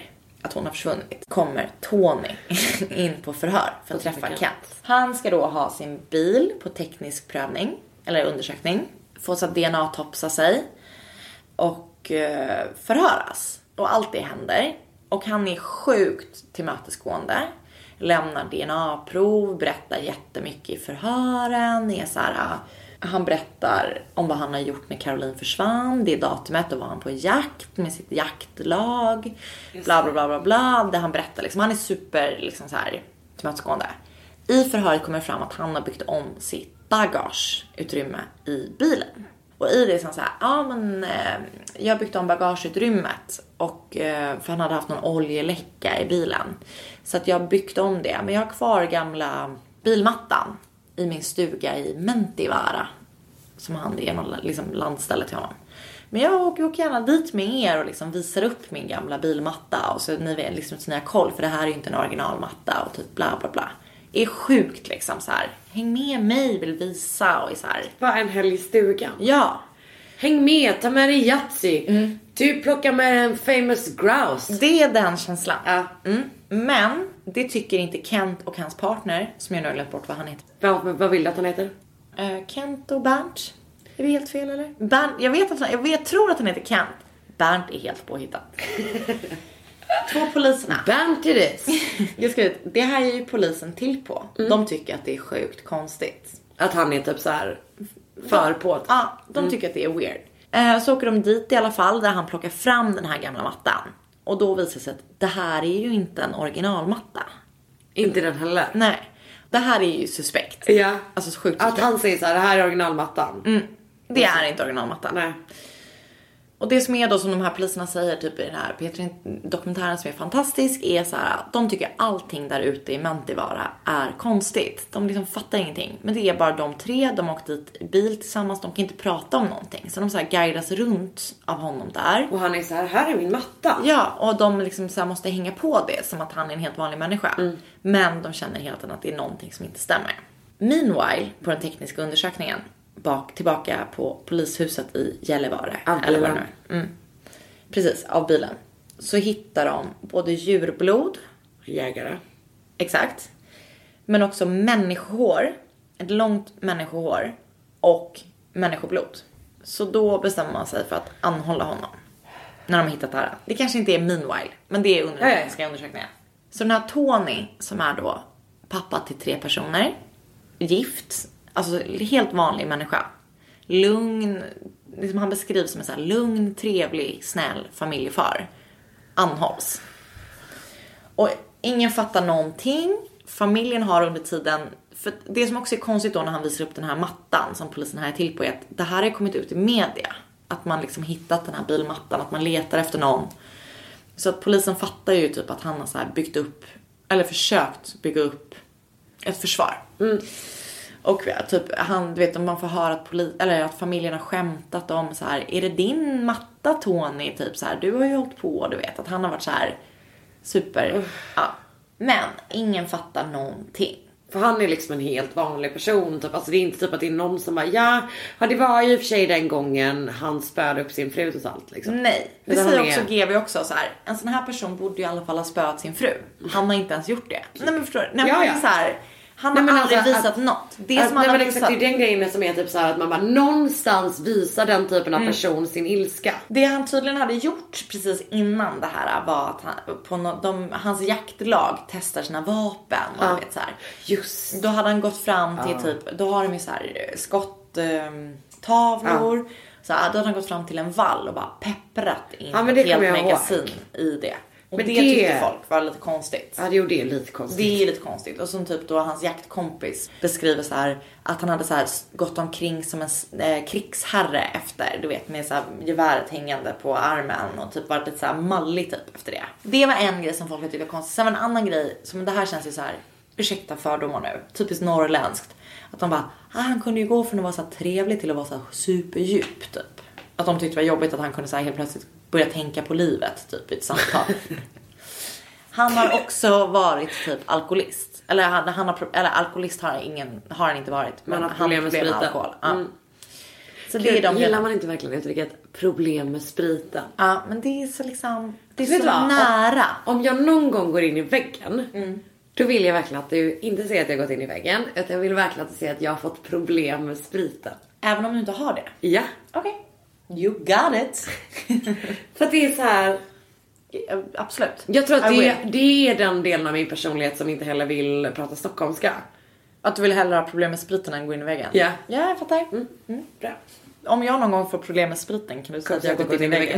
att hon har försvunnit, kommer Tony in på förhör för att träffa Kent. Han ska då ha sin bil på teknisk prövning eller undersökning, få så att D N A-topsa sig och eh, förhöras. Och allt det händer. Och han är sjukt tillmötesgående. Lämnar D N A-prov, berättar jättemycket i förhören. Är så här, han berättar om vad han har gjort när Caroline försvann. Det datumet, då var han på jakt med sitt jaktlag. Bla bla bla bla bla. Det han berättar liksom. Han är super liksom så här tillmötesgående. I förhöret kommer fram att han har byggt om sitt bagageutrymme i bilen. Och i det är han så här, ja men eh, jag har byggt om bagageutrymmet. Och, eh, för han hade haft någon oljeläcka i bilen. Så att jag har byggt om det. Men jag har kvar gamla bilmattan i min stuga i Mentivaara. Som han, det är någon liksom landställe till honom. Men jag åker, åker gärna dit med er och liksom visar upp min gamla bilmatta. Och så ni vet liksom så ni har koll, för det här är ju inte en originalmatta och typ bla bla bla. Det är sjukt liksom så här. Häng med mig, vill visa och så här. Bara en helg i stugan. Ja. Häng med, ta med dig Yatzy. Mm. Du plockar med en famous grouse. Det är den känslan. Ja. Mm. Men det tycker inte Kent och hans partner, som jag nu har glömt bort vad han heter. Vad, vad vill du att han heter? Uh, Kent och Bernt. Är det helt fel eller? Bernt, jag vet att han, jag vet, tror att han heter Kent. Bernt är helt påhittat. Två poliserna. Bernt är det. Jag ska ut, det här är ju polisen till på. Mm. De tycker att det är sjukt konstigt. Att han är typ så här för på. Ja, de mm. tycker att det är weird. Uh, så åker de dit i alla fall, där han plockar fram den här gamla mattan. Och då visar det sig att det här är ju inte en originalmatta. Inte den heller. Nej. Det här är ju suspekt. Ja. Alltså sjukt suspekt. Att han säger så här, det här är originalmattan. Mm. Det är inte originalmattan. Nej. Och det som är då, som de här poliserna säger typ i den här Petri-dokumentären som är fantastisk, är så här, de tycker allting där ute i Mentivaara är konstigt. De liksom fattar ingenting. Men det är bara de tre, de har åkt dit i bil tillsammans, de kan inte prata om någonting. Så de så här guidas runt av honom där. Och han är så här, här är min matta. Ja, och de liksom så här måste hänga på det som att han är en helt vanlig människa. Mm. Men de känner hela tiden att det är någonting som inte stämmer. Meanwhile, på den tekniska undersökningen, bak, tillbaka på polishuset i Gällivare. Eller vad det nu. Mm. Precis, av bilen. Så hittar de både djurblod. Jägare. Exakt. Men också människohår. Ett långt människohår. Och människoblod. Så då bestämmer man sig för att anhålla honom. När de har hittat det här. Det kanske inte är meanwhile. Men det är under den tekniska undersökningen. Så den här Tony, som är då pappa till tre personer. Gift. Alltså helt vanlig människa. Lugn. Liksom han beskrivs som en så här lugn, trevlig, snäll familjefar. Anhålls. Och ingen fattar någonting. Familjen har under tiden... För det som också är konstigt då när han visar upp den här mattan som polisen här är till på är att det här har kommit ut i media. Att man liksom hittat den här bilmattan. Att man letar efter någon. Så att polisen fattar ju typ att han har så här byggt upp... Eller försökt bygga upp ett försvar. Mm. Och typ han, du vet, om man får höra att poli- eller att familjen har skämtat om så här, är det din matta Tony, typ så här, du har ju hållit på, du vet att han har varit så här super. Uh. Ja. Men ingen fattar någonting. För han är liksom en helt vanlig person typ. Alltså det är inte typ att det är någon som bara ja, ja det var ju för sig den gången han spöade upp sin fru och allt liksom. Nej, det säger också är... G V också så här. En sån här person borde ju i alla fall ha spöat sin fru. Han har inte ens gjort det. Nej men förstår du? Nej, men ja, ja. Så här. Han har nej, aldrig alltså, visat att, något. Det är att, som nej, men visat... exakt, det är den grejen som är typ så här att man bara någonstans visar den typen av mm. person sin ilska. Det han tydligen hade gjort precis innan det här var att han, på no, de, hans jaktlag testar sina vapen. Och ja. Vet, så här. Just. Då hade han gått fram till ja. Typ, då har de ju så här skotttavlor. Um, ja. Så här, då hade han gått fram till en vall och bara pepprat in ja, men det ett helt magasin i det. Och men det, det tyckte folk var lite konstigt. Ja, det gjorde det lite konstigt. Det är lite konstigt. Och som typ då hans jaktkompis beskriver så här att han hade så här gått omkring som en eh, krigsherre efter, du vet, med så här geväret hängande på armen och typ varit lite så här mallig typ efter det. Det var en grej som folk tyckte var konstigt. Sen var en annan grej som det här känns ju så här, ursäkta fördomar nu, typiskt norrländskt, att de bara, ah, han kunde ju gå från att vara så här trevlig till att vara så här superdjup typ. Att de tyckte det var jobbigt att han kunde så här helt plötsligt börja tänka på livet typ i ett samtal. Han har också varit typ alkoholist. Eller han, han har eller alkoholist har ingen har han inte varit, men han har problem med, problem med alkohol. Ja. Mm. Så det är de gillar man inte verkligen uttrycket problem med spriten? Ja, men det är så liksom, det är Vet så du vad? nära. Om, om jag någon gång går in i väggen, Mm. då vill jag verkligen att du inte ser att jag gått in i väggen, utan jag vill verkligen att du ser att jag har fått problem med spriten. Även om du inte har det? Ja. Okej. Okay. You got it. För att det är så här. Absolut. Jag tror att I det, will. det är den delen av min personlighet som inte heller vill prata stockholmska. Att du vill hellre ha problem med spriten än gå in i väggen? Ja. Ja, jag fattar. Mm. Mm. Bra. Om jag någon gång får problem med spriten, kan du säga att jag har gått in i väggen?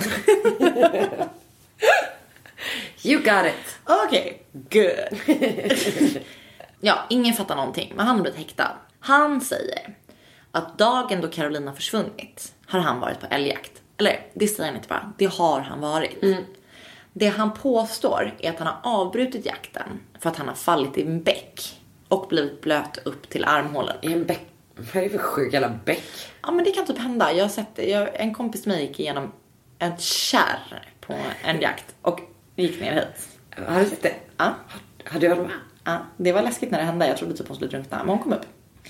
You got it. Okej, okay. Good. Ja, ingen fattar någonting, men han har blivit häktad. Han säger att dagen då Carolina försvunnit har han varit på älgjakt. Eller, det säger han inte bara. Det har han varit. Mm. Det han påstår är att han har avbrutit jakten för att han har fallit i en bäck och blivit blöt upp till armhålen. I en bäck? Vad är det för sjuk jävla bäck? Ja, men det kan typ hända. Jag har sett det. Jag, en kompis med gick igenom ett kärr på en jakt och gick ner hit. Har du sett det? Ja. Har du varit med? Ja, det var läskigt när det hände. Jag trodde typ hon skulle drunkna, men hon kom upp.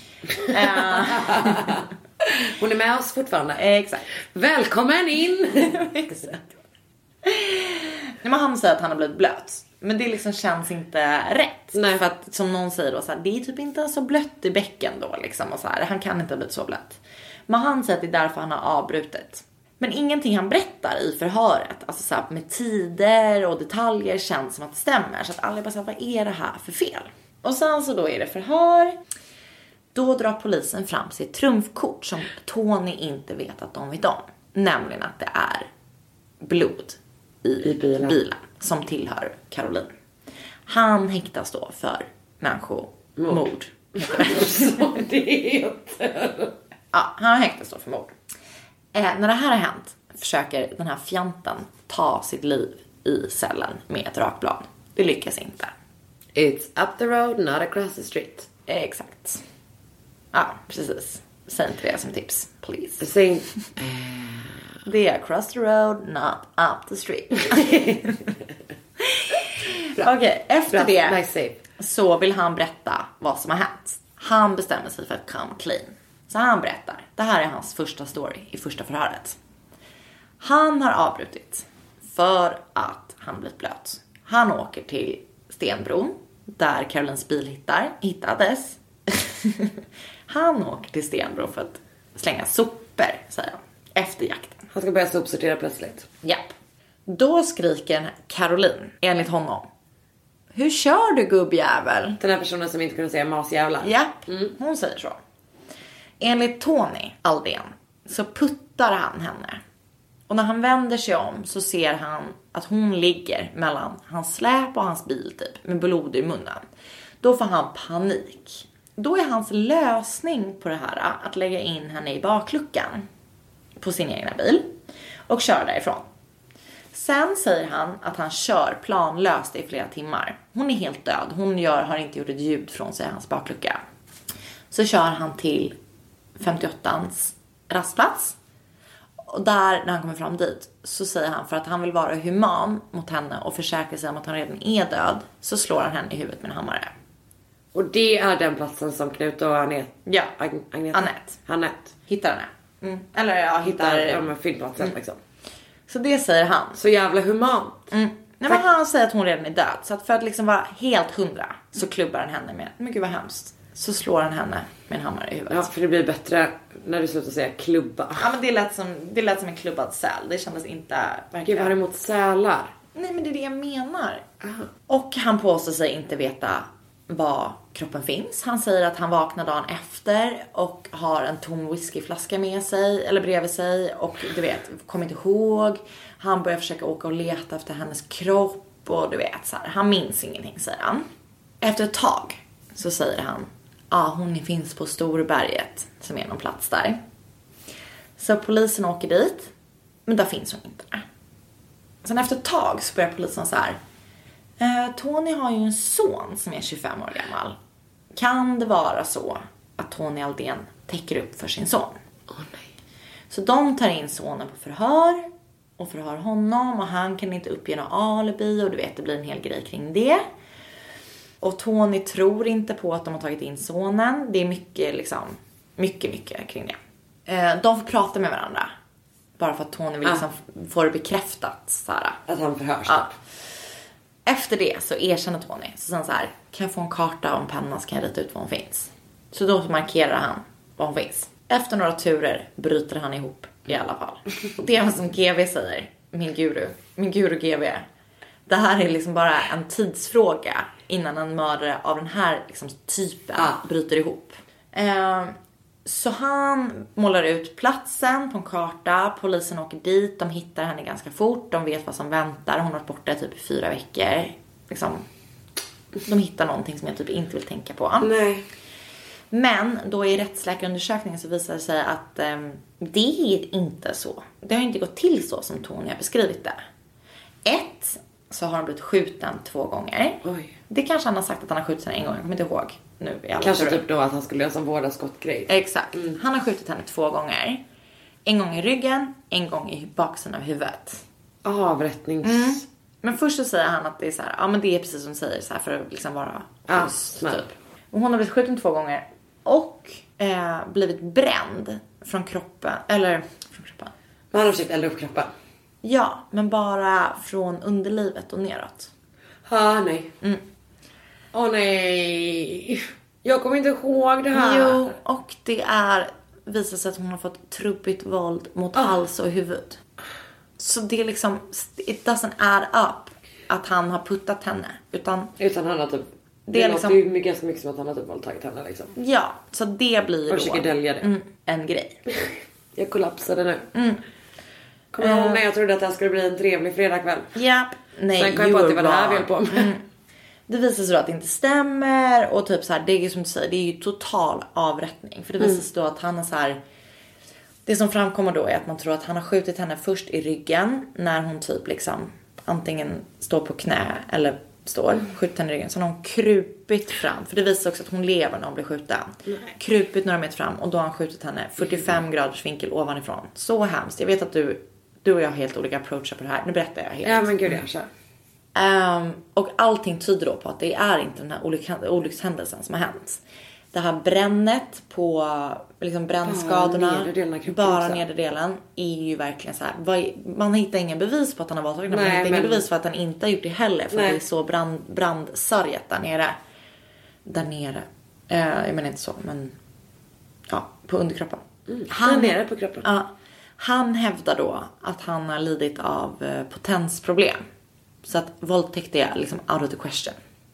Hon är med oss fortfarande. Exakt. Välkommen in. Exakt. Nej, men han säger att han har blivit blöt. Men det liksom känns inte rätt. Nej. För att som någon säger då så här, det är typ inte så blött i bäcken då liksom, och så här, han kan inte ha blivit så blött. Men han säger att det är därför han har avbrutit. Men ingenting han berättar i förhöret, alltså så här, med tider och detaljer, känns som att det stämmer. Så att alla bara så här, vad är det här för fel? Och sen så då är det förhör. Då drar polisen fram sitt trumfkort som Tony inte vet att de vet om. Nämligen att det är blod i, I bilen. bilen som tillhör Caroline. Han häktas då för människomord. Så det är inte. Ja, han häktas då för mord. Eh, när det här har hänt försöker den här fjanten ta sitt liv i cellen med ett rakblad. Det lyckas inte. It's up the road, not across the street. Eh, exakt. Ja, precis. Säg inte det som tips, please. Säg... Det är across the road, not up the street. Okej, okay, efter Bra. det nice så vill han berätta vad som har hänt. Han bestämmer sig för att come clean. Så han berättar. Det här är hans första story i första förhöret. Han har avbrutit för att han blivit blöt. Han åker till Stenbron där Carolines bil hittar, hittades. Han åker till Stenbro för att slänga sopor, säger han, efter jakten. Han ska börja sopsortera plötsligt. Japp. Då skriker Caroline, enligt honom: hur kör du, gubbjävel? Den här personen som inte kunde säga masjävlar. Japp, mm. Hon säger så. Enligt Tony Aldén så puttar han henne. Och när han vänder sig om så ser han att hon ligger mellan hans släp och hans bil typ, med blod i munnen. Då får han panik. Då är hans lösning på det här att lägga in henne i bakluckan på sin egna bil och köra därifrån. Sen säger han att han kör planlöst i flera timmar. Hon är helt död. Hon gör, har inte gjort ett ljud från sig i hans baklucka. Så kör han till femtioåttans rastplats. Och där, när han kommer fram dit, så säger han, för att han vill vara human mot henne och försäkra sig om att hon redan är död, så slår han henne i huvudet med en hammare. Och det är den platsen som Knut och Anette... Ja, Ag- Agneta. Anette. Anette. Hittar henne. Mm. Eller ja, hittar... Hittar de här fyndplatsen Mm. liksom. Så det säger han. Så jävla humant. Mm. Nej, men han säger att hon redan är död. Så att för att liksom vara helt hundra så klubbar han henne med, men gud vad hemskt, så slår han henne med en hammare i huvudet. Ja, för det blir bättre när du slutar säga klubba. Ja, men det lät som, det lät som en klubbad säl. Det kändes inte verkligen... Gud, vad är det emot sälar? Nej, men det är det jag menar. Aha. Och han påstår sig inte veta var kroppen finns. Han säger att han vaknar dagen efter och har en tom whiskyflaska med sig eller bredvid sig och du vet, kommer inte ihåg. Han börjar försöka åka och leta efter hennes kropp och du vet så här. Han minns ingenting, säger han. Efter ett tag så säger han: ja, ah, hon finns på Storberget, som är någon plats där. Så polisen åker dit, men där finns hon inte. Sen efter ett tag så börjar polisen så här: eh, Tony har ju en son som är tjugofem år gammal. Kan det vara så att Tony Aldén täcker upp för sin son? Åh, nej. Så de tar in sonen på förhör och förhör honom, och han kan inte uppge något alibi, och du vet, det blir en hel grej kring det. Och Tony tror inte på att de har tagit in sonen. Det är mycket liksom, mycket mycket kring det. Eh, de får prata med varandra. Bara för att Tony vill liksom ah. få det bekräftat. Såhär. Att han förhörs. Ja. Efter det så erkänner Tony. Så sen så här, kan jag få en karta om pennan så kan jag rita ut var hon finns. Så då markerar han var hon finns. Efter några turer bryter han ihop i alla fall. Och det är vad som G V säger. Min guru. Min guru G V. Det här är liksom bara en tidsfråga innan en mördare av den här liksom typen ah. bryter ihop. Eh, så han målar ut platsen på en karta. Polisen åker dit. De hittar henne ganska fort. De vet vad som väntar. Hon har varit borta typ i fyra veckor. Liksom, de hittar någonting som jag typ inte vill tänka på. Nej. Men då i rättsläkarundersökningen så visar det sig att eh, det är inte så. Det har inte gått till så som Tony har beskrivit det. Ett, så har han blivit skjuten två gånger. Oj. Det kanske han har sagt att han har skjutit henne en gång. Jag kommer inte ihåg nu. I alla kanske turer. typ då att han skulle göra en vårda skottgrej. Exakt. Mm. Han har skjutit henne två gånger. En gång i ryggen, en gång i baksidan av huvudet. Avrättnings... Mm. Men först så säger han att det är så här, ja men det är precis som säger så här för att liksom vara schysst, ah, typ. Och hon har blivit skjuten två gånger och eh, blivit bränd från kroppen, eller från kroppen. Men han har försökt elda upp kroppen. Ja, men bara från underlivet och neråt. Ja, nej. Mm. Åh nej. Jag kommer inte ihåg det här. Jo, och det är visar sig att hon har fått trubbigt våld mot ah. hals och huvud. Så det är liksom, it doesn't add up att han har puttat henne. Utan, utan han har typ, det, det är liksom, det är ganska mycket som att han har typ våldtagit henne liksom. Ja, så det blir och då dölja det. Mm, en grej. Jag kollapsade nu. Mm. Kommer du ihåg när jag trodde att det här skulle bli en trevlig fredagkväll? Ja, nej. Sen kom jag på att det var det här vi höll på med. Mm. Det visar sig då att det inte stämmer. Och typ så här, det är ju som du säger, det är ju total avrättning. För det visar sig då att han är så här. Det som framkommer då är att man tror att han har skjutit henne först i ryggen. När hon typ liksom antingen står på knä eller står. Mm. Skjutit henne i ryggen. Så har hon krupit fram. För det visar också att hon lever när hon blir skjuten. Nej. Krupit några meter fram. Och då har han skjutit henne fyrtiofem mm. graders vinkel ovanifrån. Så hemskt. Jag vet att du, du och jag har helt olika approacher på det här. Nu berättar jag helt. Ja men gud jag kör. Um, och allting tyder då på att det är inte den här olyck- olyckshändelsen som har hänt. Det här brännet på liksom brännskadorna, bara nederdelen, bara nederdelen är ju verkligen så här. Man hittar ingen bevis på att han har våldtagit. Man hittar men... ingen bevis på att han inte har gjort det heller. För Nej. Det är så brand, brandsarget där nere. Där nere. Uh, jag menar inte så, men ja, på underkroppen. Mm, han nere på kroppen. Ja, uh, han hävdar då att han har lidit av uh, potensproblem. Så att våldtäkt är liksom out of the question.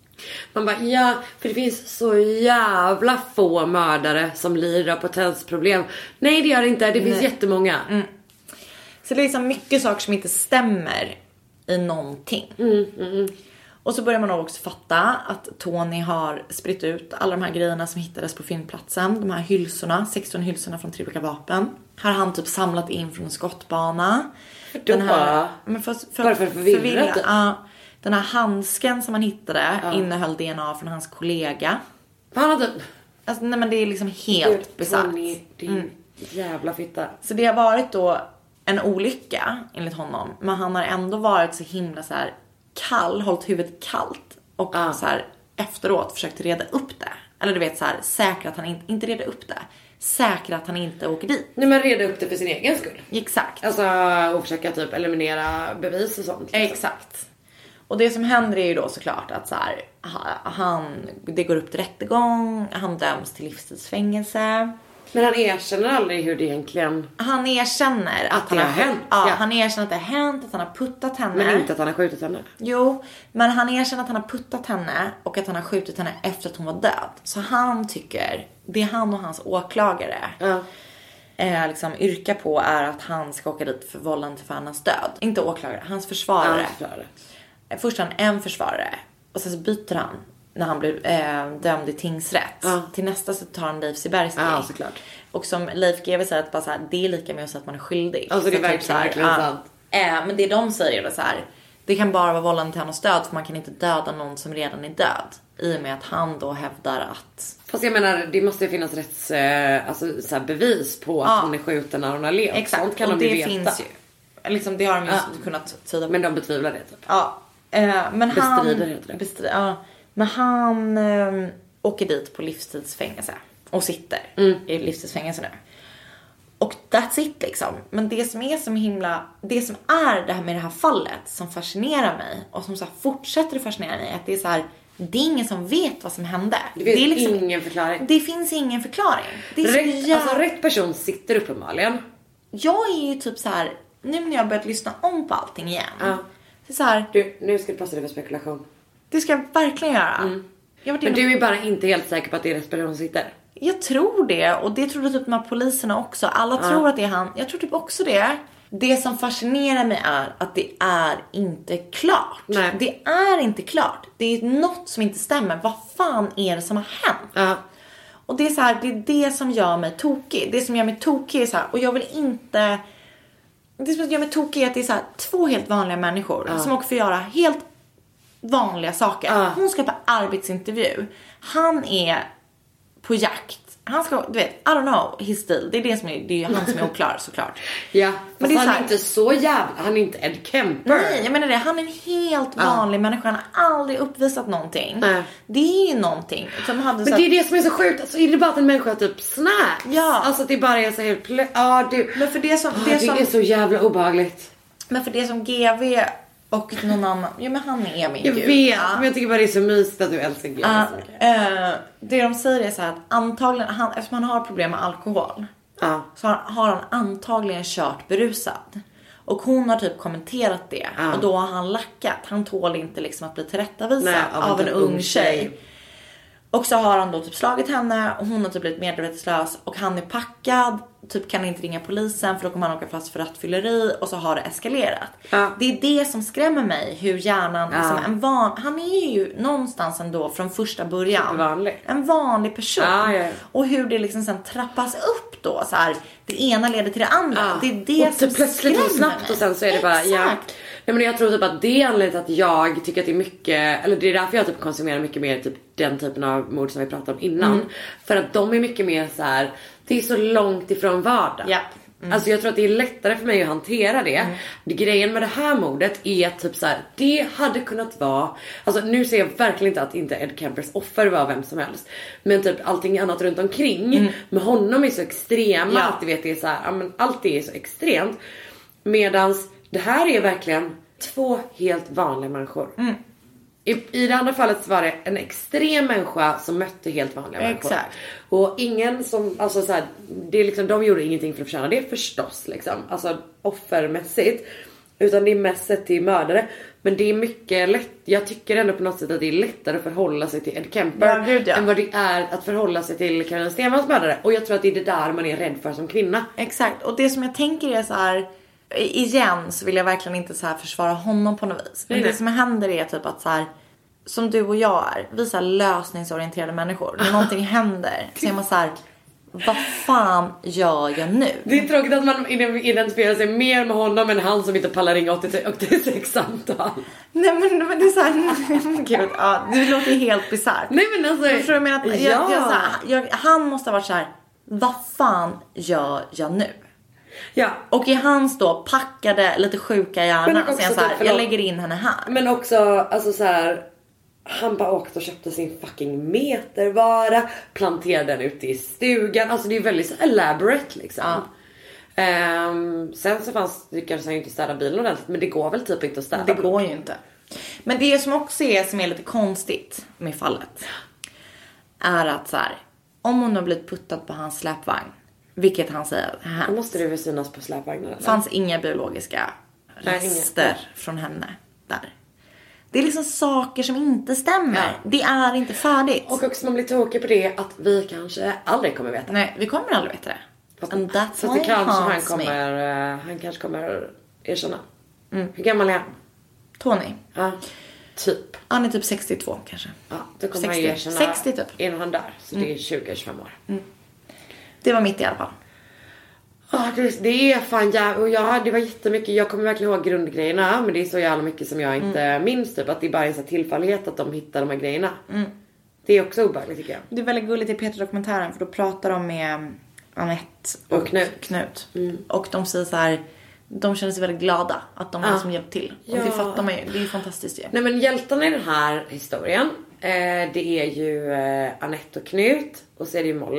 Man bara, ja, för det finns så jävla få mördare som lider av potensproblem. Nej, det gör det inte. Det finns Nej. jättemånga. Mm. Så det är liksom mycket saker som inte stämmer i någonting. Mm, mm. Och så börjar man också fatta att Tony har spritt ut alla de här grejerna som hittades på filmplatsen. De här hylsorna, sexton hylsorna från tre olika vapen. Här har han typ samlat in från en skottbana. Den här, men för, för, bara för att förvirra, förvirra ja, den här handsken som man hittade ja. innehöll D N A från hans kollega. Han hade... Alltså, nej men det är liksom helt bisarrt. Din mm. jävla fitta. Så det har varit då en olycka enligt honom. Men han har ändå varit så himla så här kall, hållit huvudet kallt. Och ja. så här efteråt försökt reda upp det. Eller du vet så här, säkra att han inte, inte reda upp det. Säkra att han inte åker dit. Nej men reda upp det för sin egen skull. Exakt. Alltså och försöka typ eliminera bevis och sånt. Liksom. Exakt. Och det som händer är ju då såklart att så här, han, det går upp till rättegång. Han döms till livstidsfängelse. Men han erkänner aldrig hur det egentligen... Han erkänner att, att han det har hänt. Ja, ja, han erkänner att det har hänt, att han har puttat henne. Men inte att han har skjutit henne. Jo, men han erkänner att han har puttat henne och att han har skjutit henne efter att hon var död. Så han tycker, det är han och hans åklagare ja. eh, liksom yrkar på är att han ska åka dit för vållande till annans död. Inte åklagare, hans försvarare. Ja, försvarare. Först har han en försvarare och sen så byter han när han blev eh, dömd i tingsrätt. Ja. Till nästa så tar han Leif Siberski. Ja, såklart. Och som Leif G W säger att bara så här, det är lika med att säga att man är skyldig. Alltså det är verkligen, så här, verkligen ja, sant. Eh, men det de säger är så här, det kan bara vara vållande till annans död för man kan inte döda någon som redan är död. I och med att han då hävdar att... Fast jag menar, det måste ju finnas rätts, eh, alltså, så här bevis på att ja. hon är skjuten när hon har levt. Exakt, sånt kan och de det ju finns veta. ju. Liksom, det har de ju ja. kunnat tyda på. Men de betvivlar det typ. Ja. Eh, men han... Bestrider heter det. Bestrider, ja. Men han eh, åker dit på livstidsfängelse. Och sitter mm. i livstidsfängelse nu. Och that's it liksom. Men det som är som himla, det som är det här med det här fallet som fascinerar mig och som så här fortsätter att fascinera mig, att det är så här, det är ingen som vet vad som hände. Det finns det är liksom, ingen förklaring. Det finns ingen förklaring. Det är rätt, jävla... alltså rätt person sitter uppenbarligen. Jag är ju typ så här, nu när jag har börjat lyssna om på allting igen. Ja. Det är så här, du, nu ska du passa dig för spekulation. Det ska jag verkligen göra. Mm. Jag Men du är bara inte helt säker på att det är rätt person som sitter. Jag tror det. Och det trodde typ de här poliserna också. Alla ja. tror att det är han. Jag tror typ också det. Det som fascinerar mig är att det är inte klart. Nej. Det är inte klart. Det är något som inte stämmer. Vad fan är det som har hänt? Ja. Och det är så här, det är det som gör mig tokig. Det som gör mig tokig är så här, och jag vill inte... Det som gör mig tokig är att det är så här, två helt vanliga människor ja. som också får göra helt vanliga saker. Ja. Hon ska på arbetsintervju. Han är på jakt. Han ska, du vet, I don't know, his still. Det är det som är, det är ju han som är oklar såklart. Ja, men det är han så här, är inte så jävla, han är inte Ed Kemper. Nej, jag menar det, han är en helt vanlig ja. människa. Han har aldrig uppvisat någonting. Nej. Det är ju någonting som hade. Men så det är det som är så sjukt, alltså är det bara att en människa typ snacks? Ja. Alltså att det bara är så helt plö- ja, du. Men för det som, ah, det, det som är så jävla obehagligt. Men för det som G V och någon annan, ja men han är min jag gud. vet, ja. men jag tycker bara det är så mysigt att du älskar G V. Uh, uh, det de säger är så här att antagligen, han, eftersom han har problem med alkohol uh. så har, har han antagligen kört berusad. Och hon har typ kommenterat det. Uh. Och då har han lackat. Han tål inte liksom att bli tillrättavisad Nej, av, av en ung tjej. tjej. Och så har han då typ slagit henne och hon har typ blivit medvetslös och han är packad, typ kan inte ringa polisen för då kommer han åka fast för rattfylleri och så har det eskalerat. Ja. Det är det som skrämmer mig, hur hjärnan ja. liksom, en van, han är ju någonstans ändå från första början vanlig. en vanlig person ja, ja. och hur det liksom sen trappas upp då så här, det ena leder till det andra. Ja. Det är det och som plötsligt skrämmer snabbt mig. Och sen så är det bara Exakt. ja. Nej, men jag tror typ att det är anledningen till att jag tycker att det är mycket, eller det är därför jag typ konsumerar mycket mer typ den typen av mord som vi pratade om innan. Mm. För att de är mycket mer så här, det är så långt ifrån vardag. Ja. Mm. Alltså jag tror att det är lättare för mig att hantera det. Mm. det grejen med det här mordet är att typ så här, det hade kunnat vara, alltså nu ser jag verkligen inte att inte Ed Kempers offer var vem som helst, men typ allting annat runt omkring mm. med honom är så extrema ja. att du vet det är så här, ja, men allt det är så extremt, medans det här är verkligen två helt vanliga människor. Mm. I, I det andra fallet så var det en extrem människa som mötte helt vanliga Exakt. människor. Och ingen som, alltså så här, det är liksom, de gjorde ingenting för att förtjäna det förstås liksom. Alltså offermässigt. Utan det är mest sett till mördare. Men det är mycket lätt, jag tycker ändå på något sätt att det är lättare att förhålla sig till Ed Kemper ja, gud, ja. än vad det är att förhålla sig till Caroline Stenvalls mördare. Och jag tror att det är det där man är rädd för som kvinna. Exakt, och det som jag tänker är så här, igen så vill jag verkligen inte så här försvara honom på något vis. Men Nej, det som händer är typ att så här, som du och jag är, vi är så här lösningsorienterade människor. När någonting händer så är man så här, vad fan gör jag nu? Det är tråkigt att man identifierar sig mer med honom än han som inte pallar ringa åttiosex samtal. Nej men, men det är så här, gud, ja, det låter helt bizarrt. Nej men alltså, jag tror jag menar att jag, ja. jag, så här, jag, han måste ha varit så här, vad fan gör jag nu? Ja. Och i hans då packade lite sjuka hjärna så jag, så här, jag lägger in henne här. Men också alltså så här, han bara åkte och köpte sin fucking metervara, planterade den ute i stugan. Alltså det är väldigt så elaborate liksom. Ja. Um, sen så fanns det kanske han inte städa bilen ordentligt, men det går väl typ inte att städa. Det går ju inte. Men det som också är som är lite konstigt med fallet är att så här, om hon har blivit puttad på hans släpvagn, vilket han säger här, då måste det väl synas på släpvagnen. Eller? Fanns inga biologiska rester Nej, från henne där. Det är liksom saker som inte stämmer. Ja. Det är inte färdigt. Och också man blir tokig på det att vi kanske aldrig kommer veta. Nej, vi kommer aldrig veta det. Fast, And that's så det kanske han kommer, uh, han kanske kommer erkänna. Mm. Hur gammal är han? Tony. Ja, typ. Han är typ sextiotvå kanske. Ja, då kommer sextio. han erkänna sextio typ. Innan han dör. Så mm. det är tjugo till tjugofem år. Mm. Det var mitt i alla fall. Ja, det, det är fan jävla, och jag, det var jättemycket, jag kommer verkligen ihåg grundgrejerna, men det är så jävla mycket som jag inte mm. minns typ, att det är bara en sån tillfällighet att de hittar de här grejerna. Mm. Det är också obehagligt tycker jag. Det är väldigt gulligt i Peter-dokumentären, för då pratar de med Anette och, och Knut. Knut. Mm. Och de säger så här, de känner sig väldigt glada att de har ja. som hjälpt till. Och ja. det fattar man ju, det är ju fantastiskt ju. Nej men hjältarna i den här historien, eh, det är ju eh, Anette och Knut, och så är det ju Molly.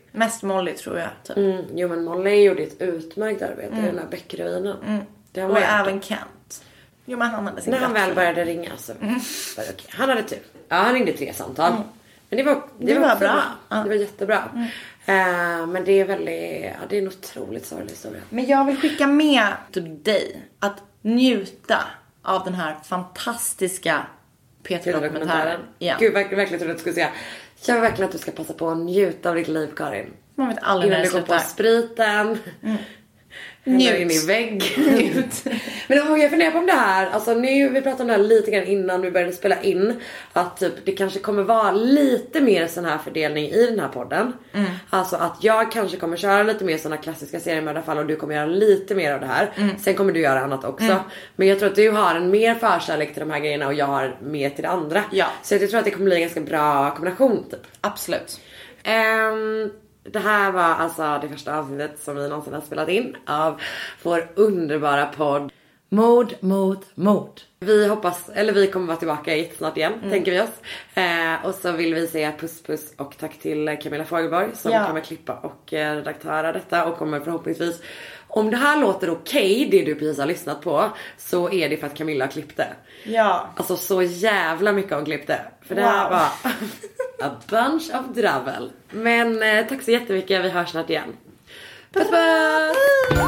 Mest Molly tror jag. Typ. Mm, jo men Molly gjorde ett utmärkt arbete mm. i den här bäckrevinen. Mm. Det och även Kent. Jo men han hade sin När han väl började ringa så mm. var det okej. Han hade tur. Ja, han ringde tre samtal. Mm. Men det var, det, det var, var bra. bra. Det var jättebra. Mm. Uh, men det är väldigt, ja, det är en otroligt sorglig historia. Men jag vill skicka med typ dig att njuta av den här fantastiska P tre-dokumentären. Ja. Gud, verkligen, verkligen trodde att du skulle säga. Jag vill verkligen att du ska passa på att njuta av ditt liv, Karin. Man vet aldrig när det slutar. Innan du går på spriten. Mm. Njut. In i vägg. Njut. Men jag funderar på om det här. Alltså nu, vi pratade om det här lite grann innan vi började spela in. Att typ, det kanske kommer vara lite mer sån här fördelning i den här podden. Mm. Alltså att jag kanske kommer köra lite mer såna klassiska seriemördarfall. Och du kommer göra lite mer av det här. Mm. Sen kommer du göra annat också. Mm. Men jag tror att du har en mer förkärlek till de här grejerna. Och jag har mer till det andra. Ja. Så jag tror att det kommer bli en ganska bra kombination typ. Absolut. Um, Det här var alltså det första avsnittet som vi någonsin har spelat in av vår underbara podd Mord mot mord. Vi hoppas, eller vi kommer vara tillbaka jättesnart igen, mm. tänker vi oss. Eh, och så vill vi säga puss puss och tack till Camilla Fogelborg som ja. kommer klippa och eh, redaktöra detta och kommer förhoppningsvis, om det här låter okej, det du precis har lyssnat på, så är det för att Camilla klippte. Ja. Alltså så jävla mycket hon klippte. För det här wow. var a bunch of dravel. Men eh, tack så jättemycket, vi hörs snart igen. Puss puss!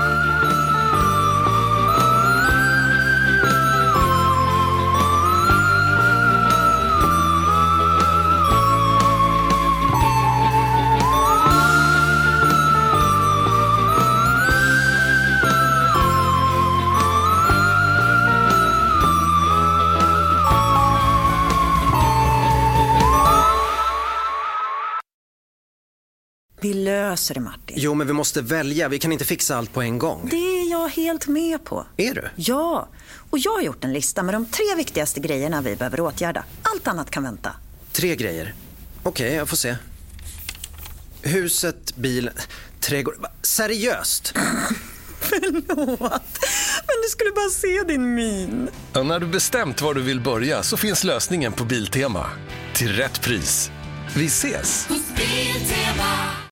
Vi löser det, Martin. Jo, men vi måste välja. Vi kan inte fixa allt på en gång. Det är jag helt med på. Är du? Ja, och jag har gjort en lista med de tre viktigaste grejerna vi behöver åtgärda. Allt annat kan vänta. Tre grejer? Okej, okay, jag får se. Huset, bilen, trädgård... Seriöst? Förlåt, men du skulle bara se din min. Ja, när du bestämt var du vill börja så finns lösningen på Biltema. Till rätt pris. Vi ses!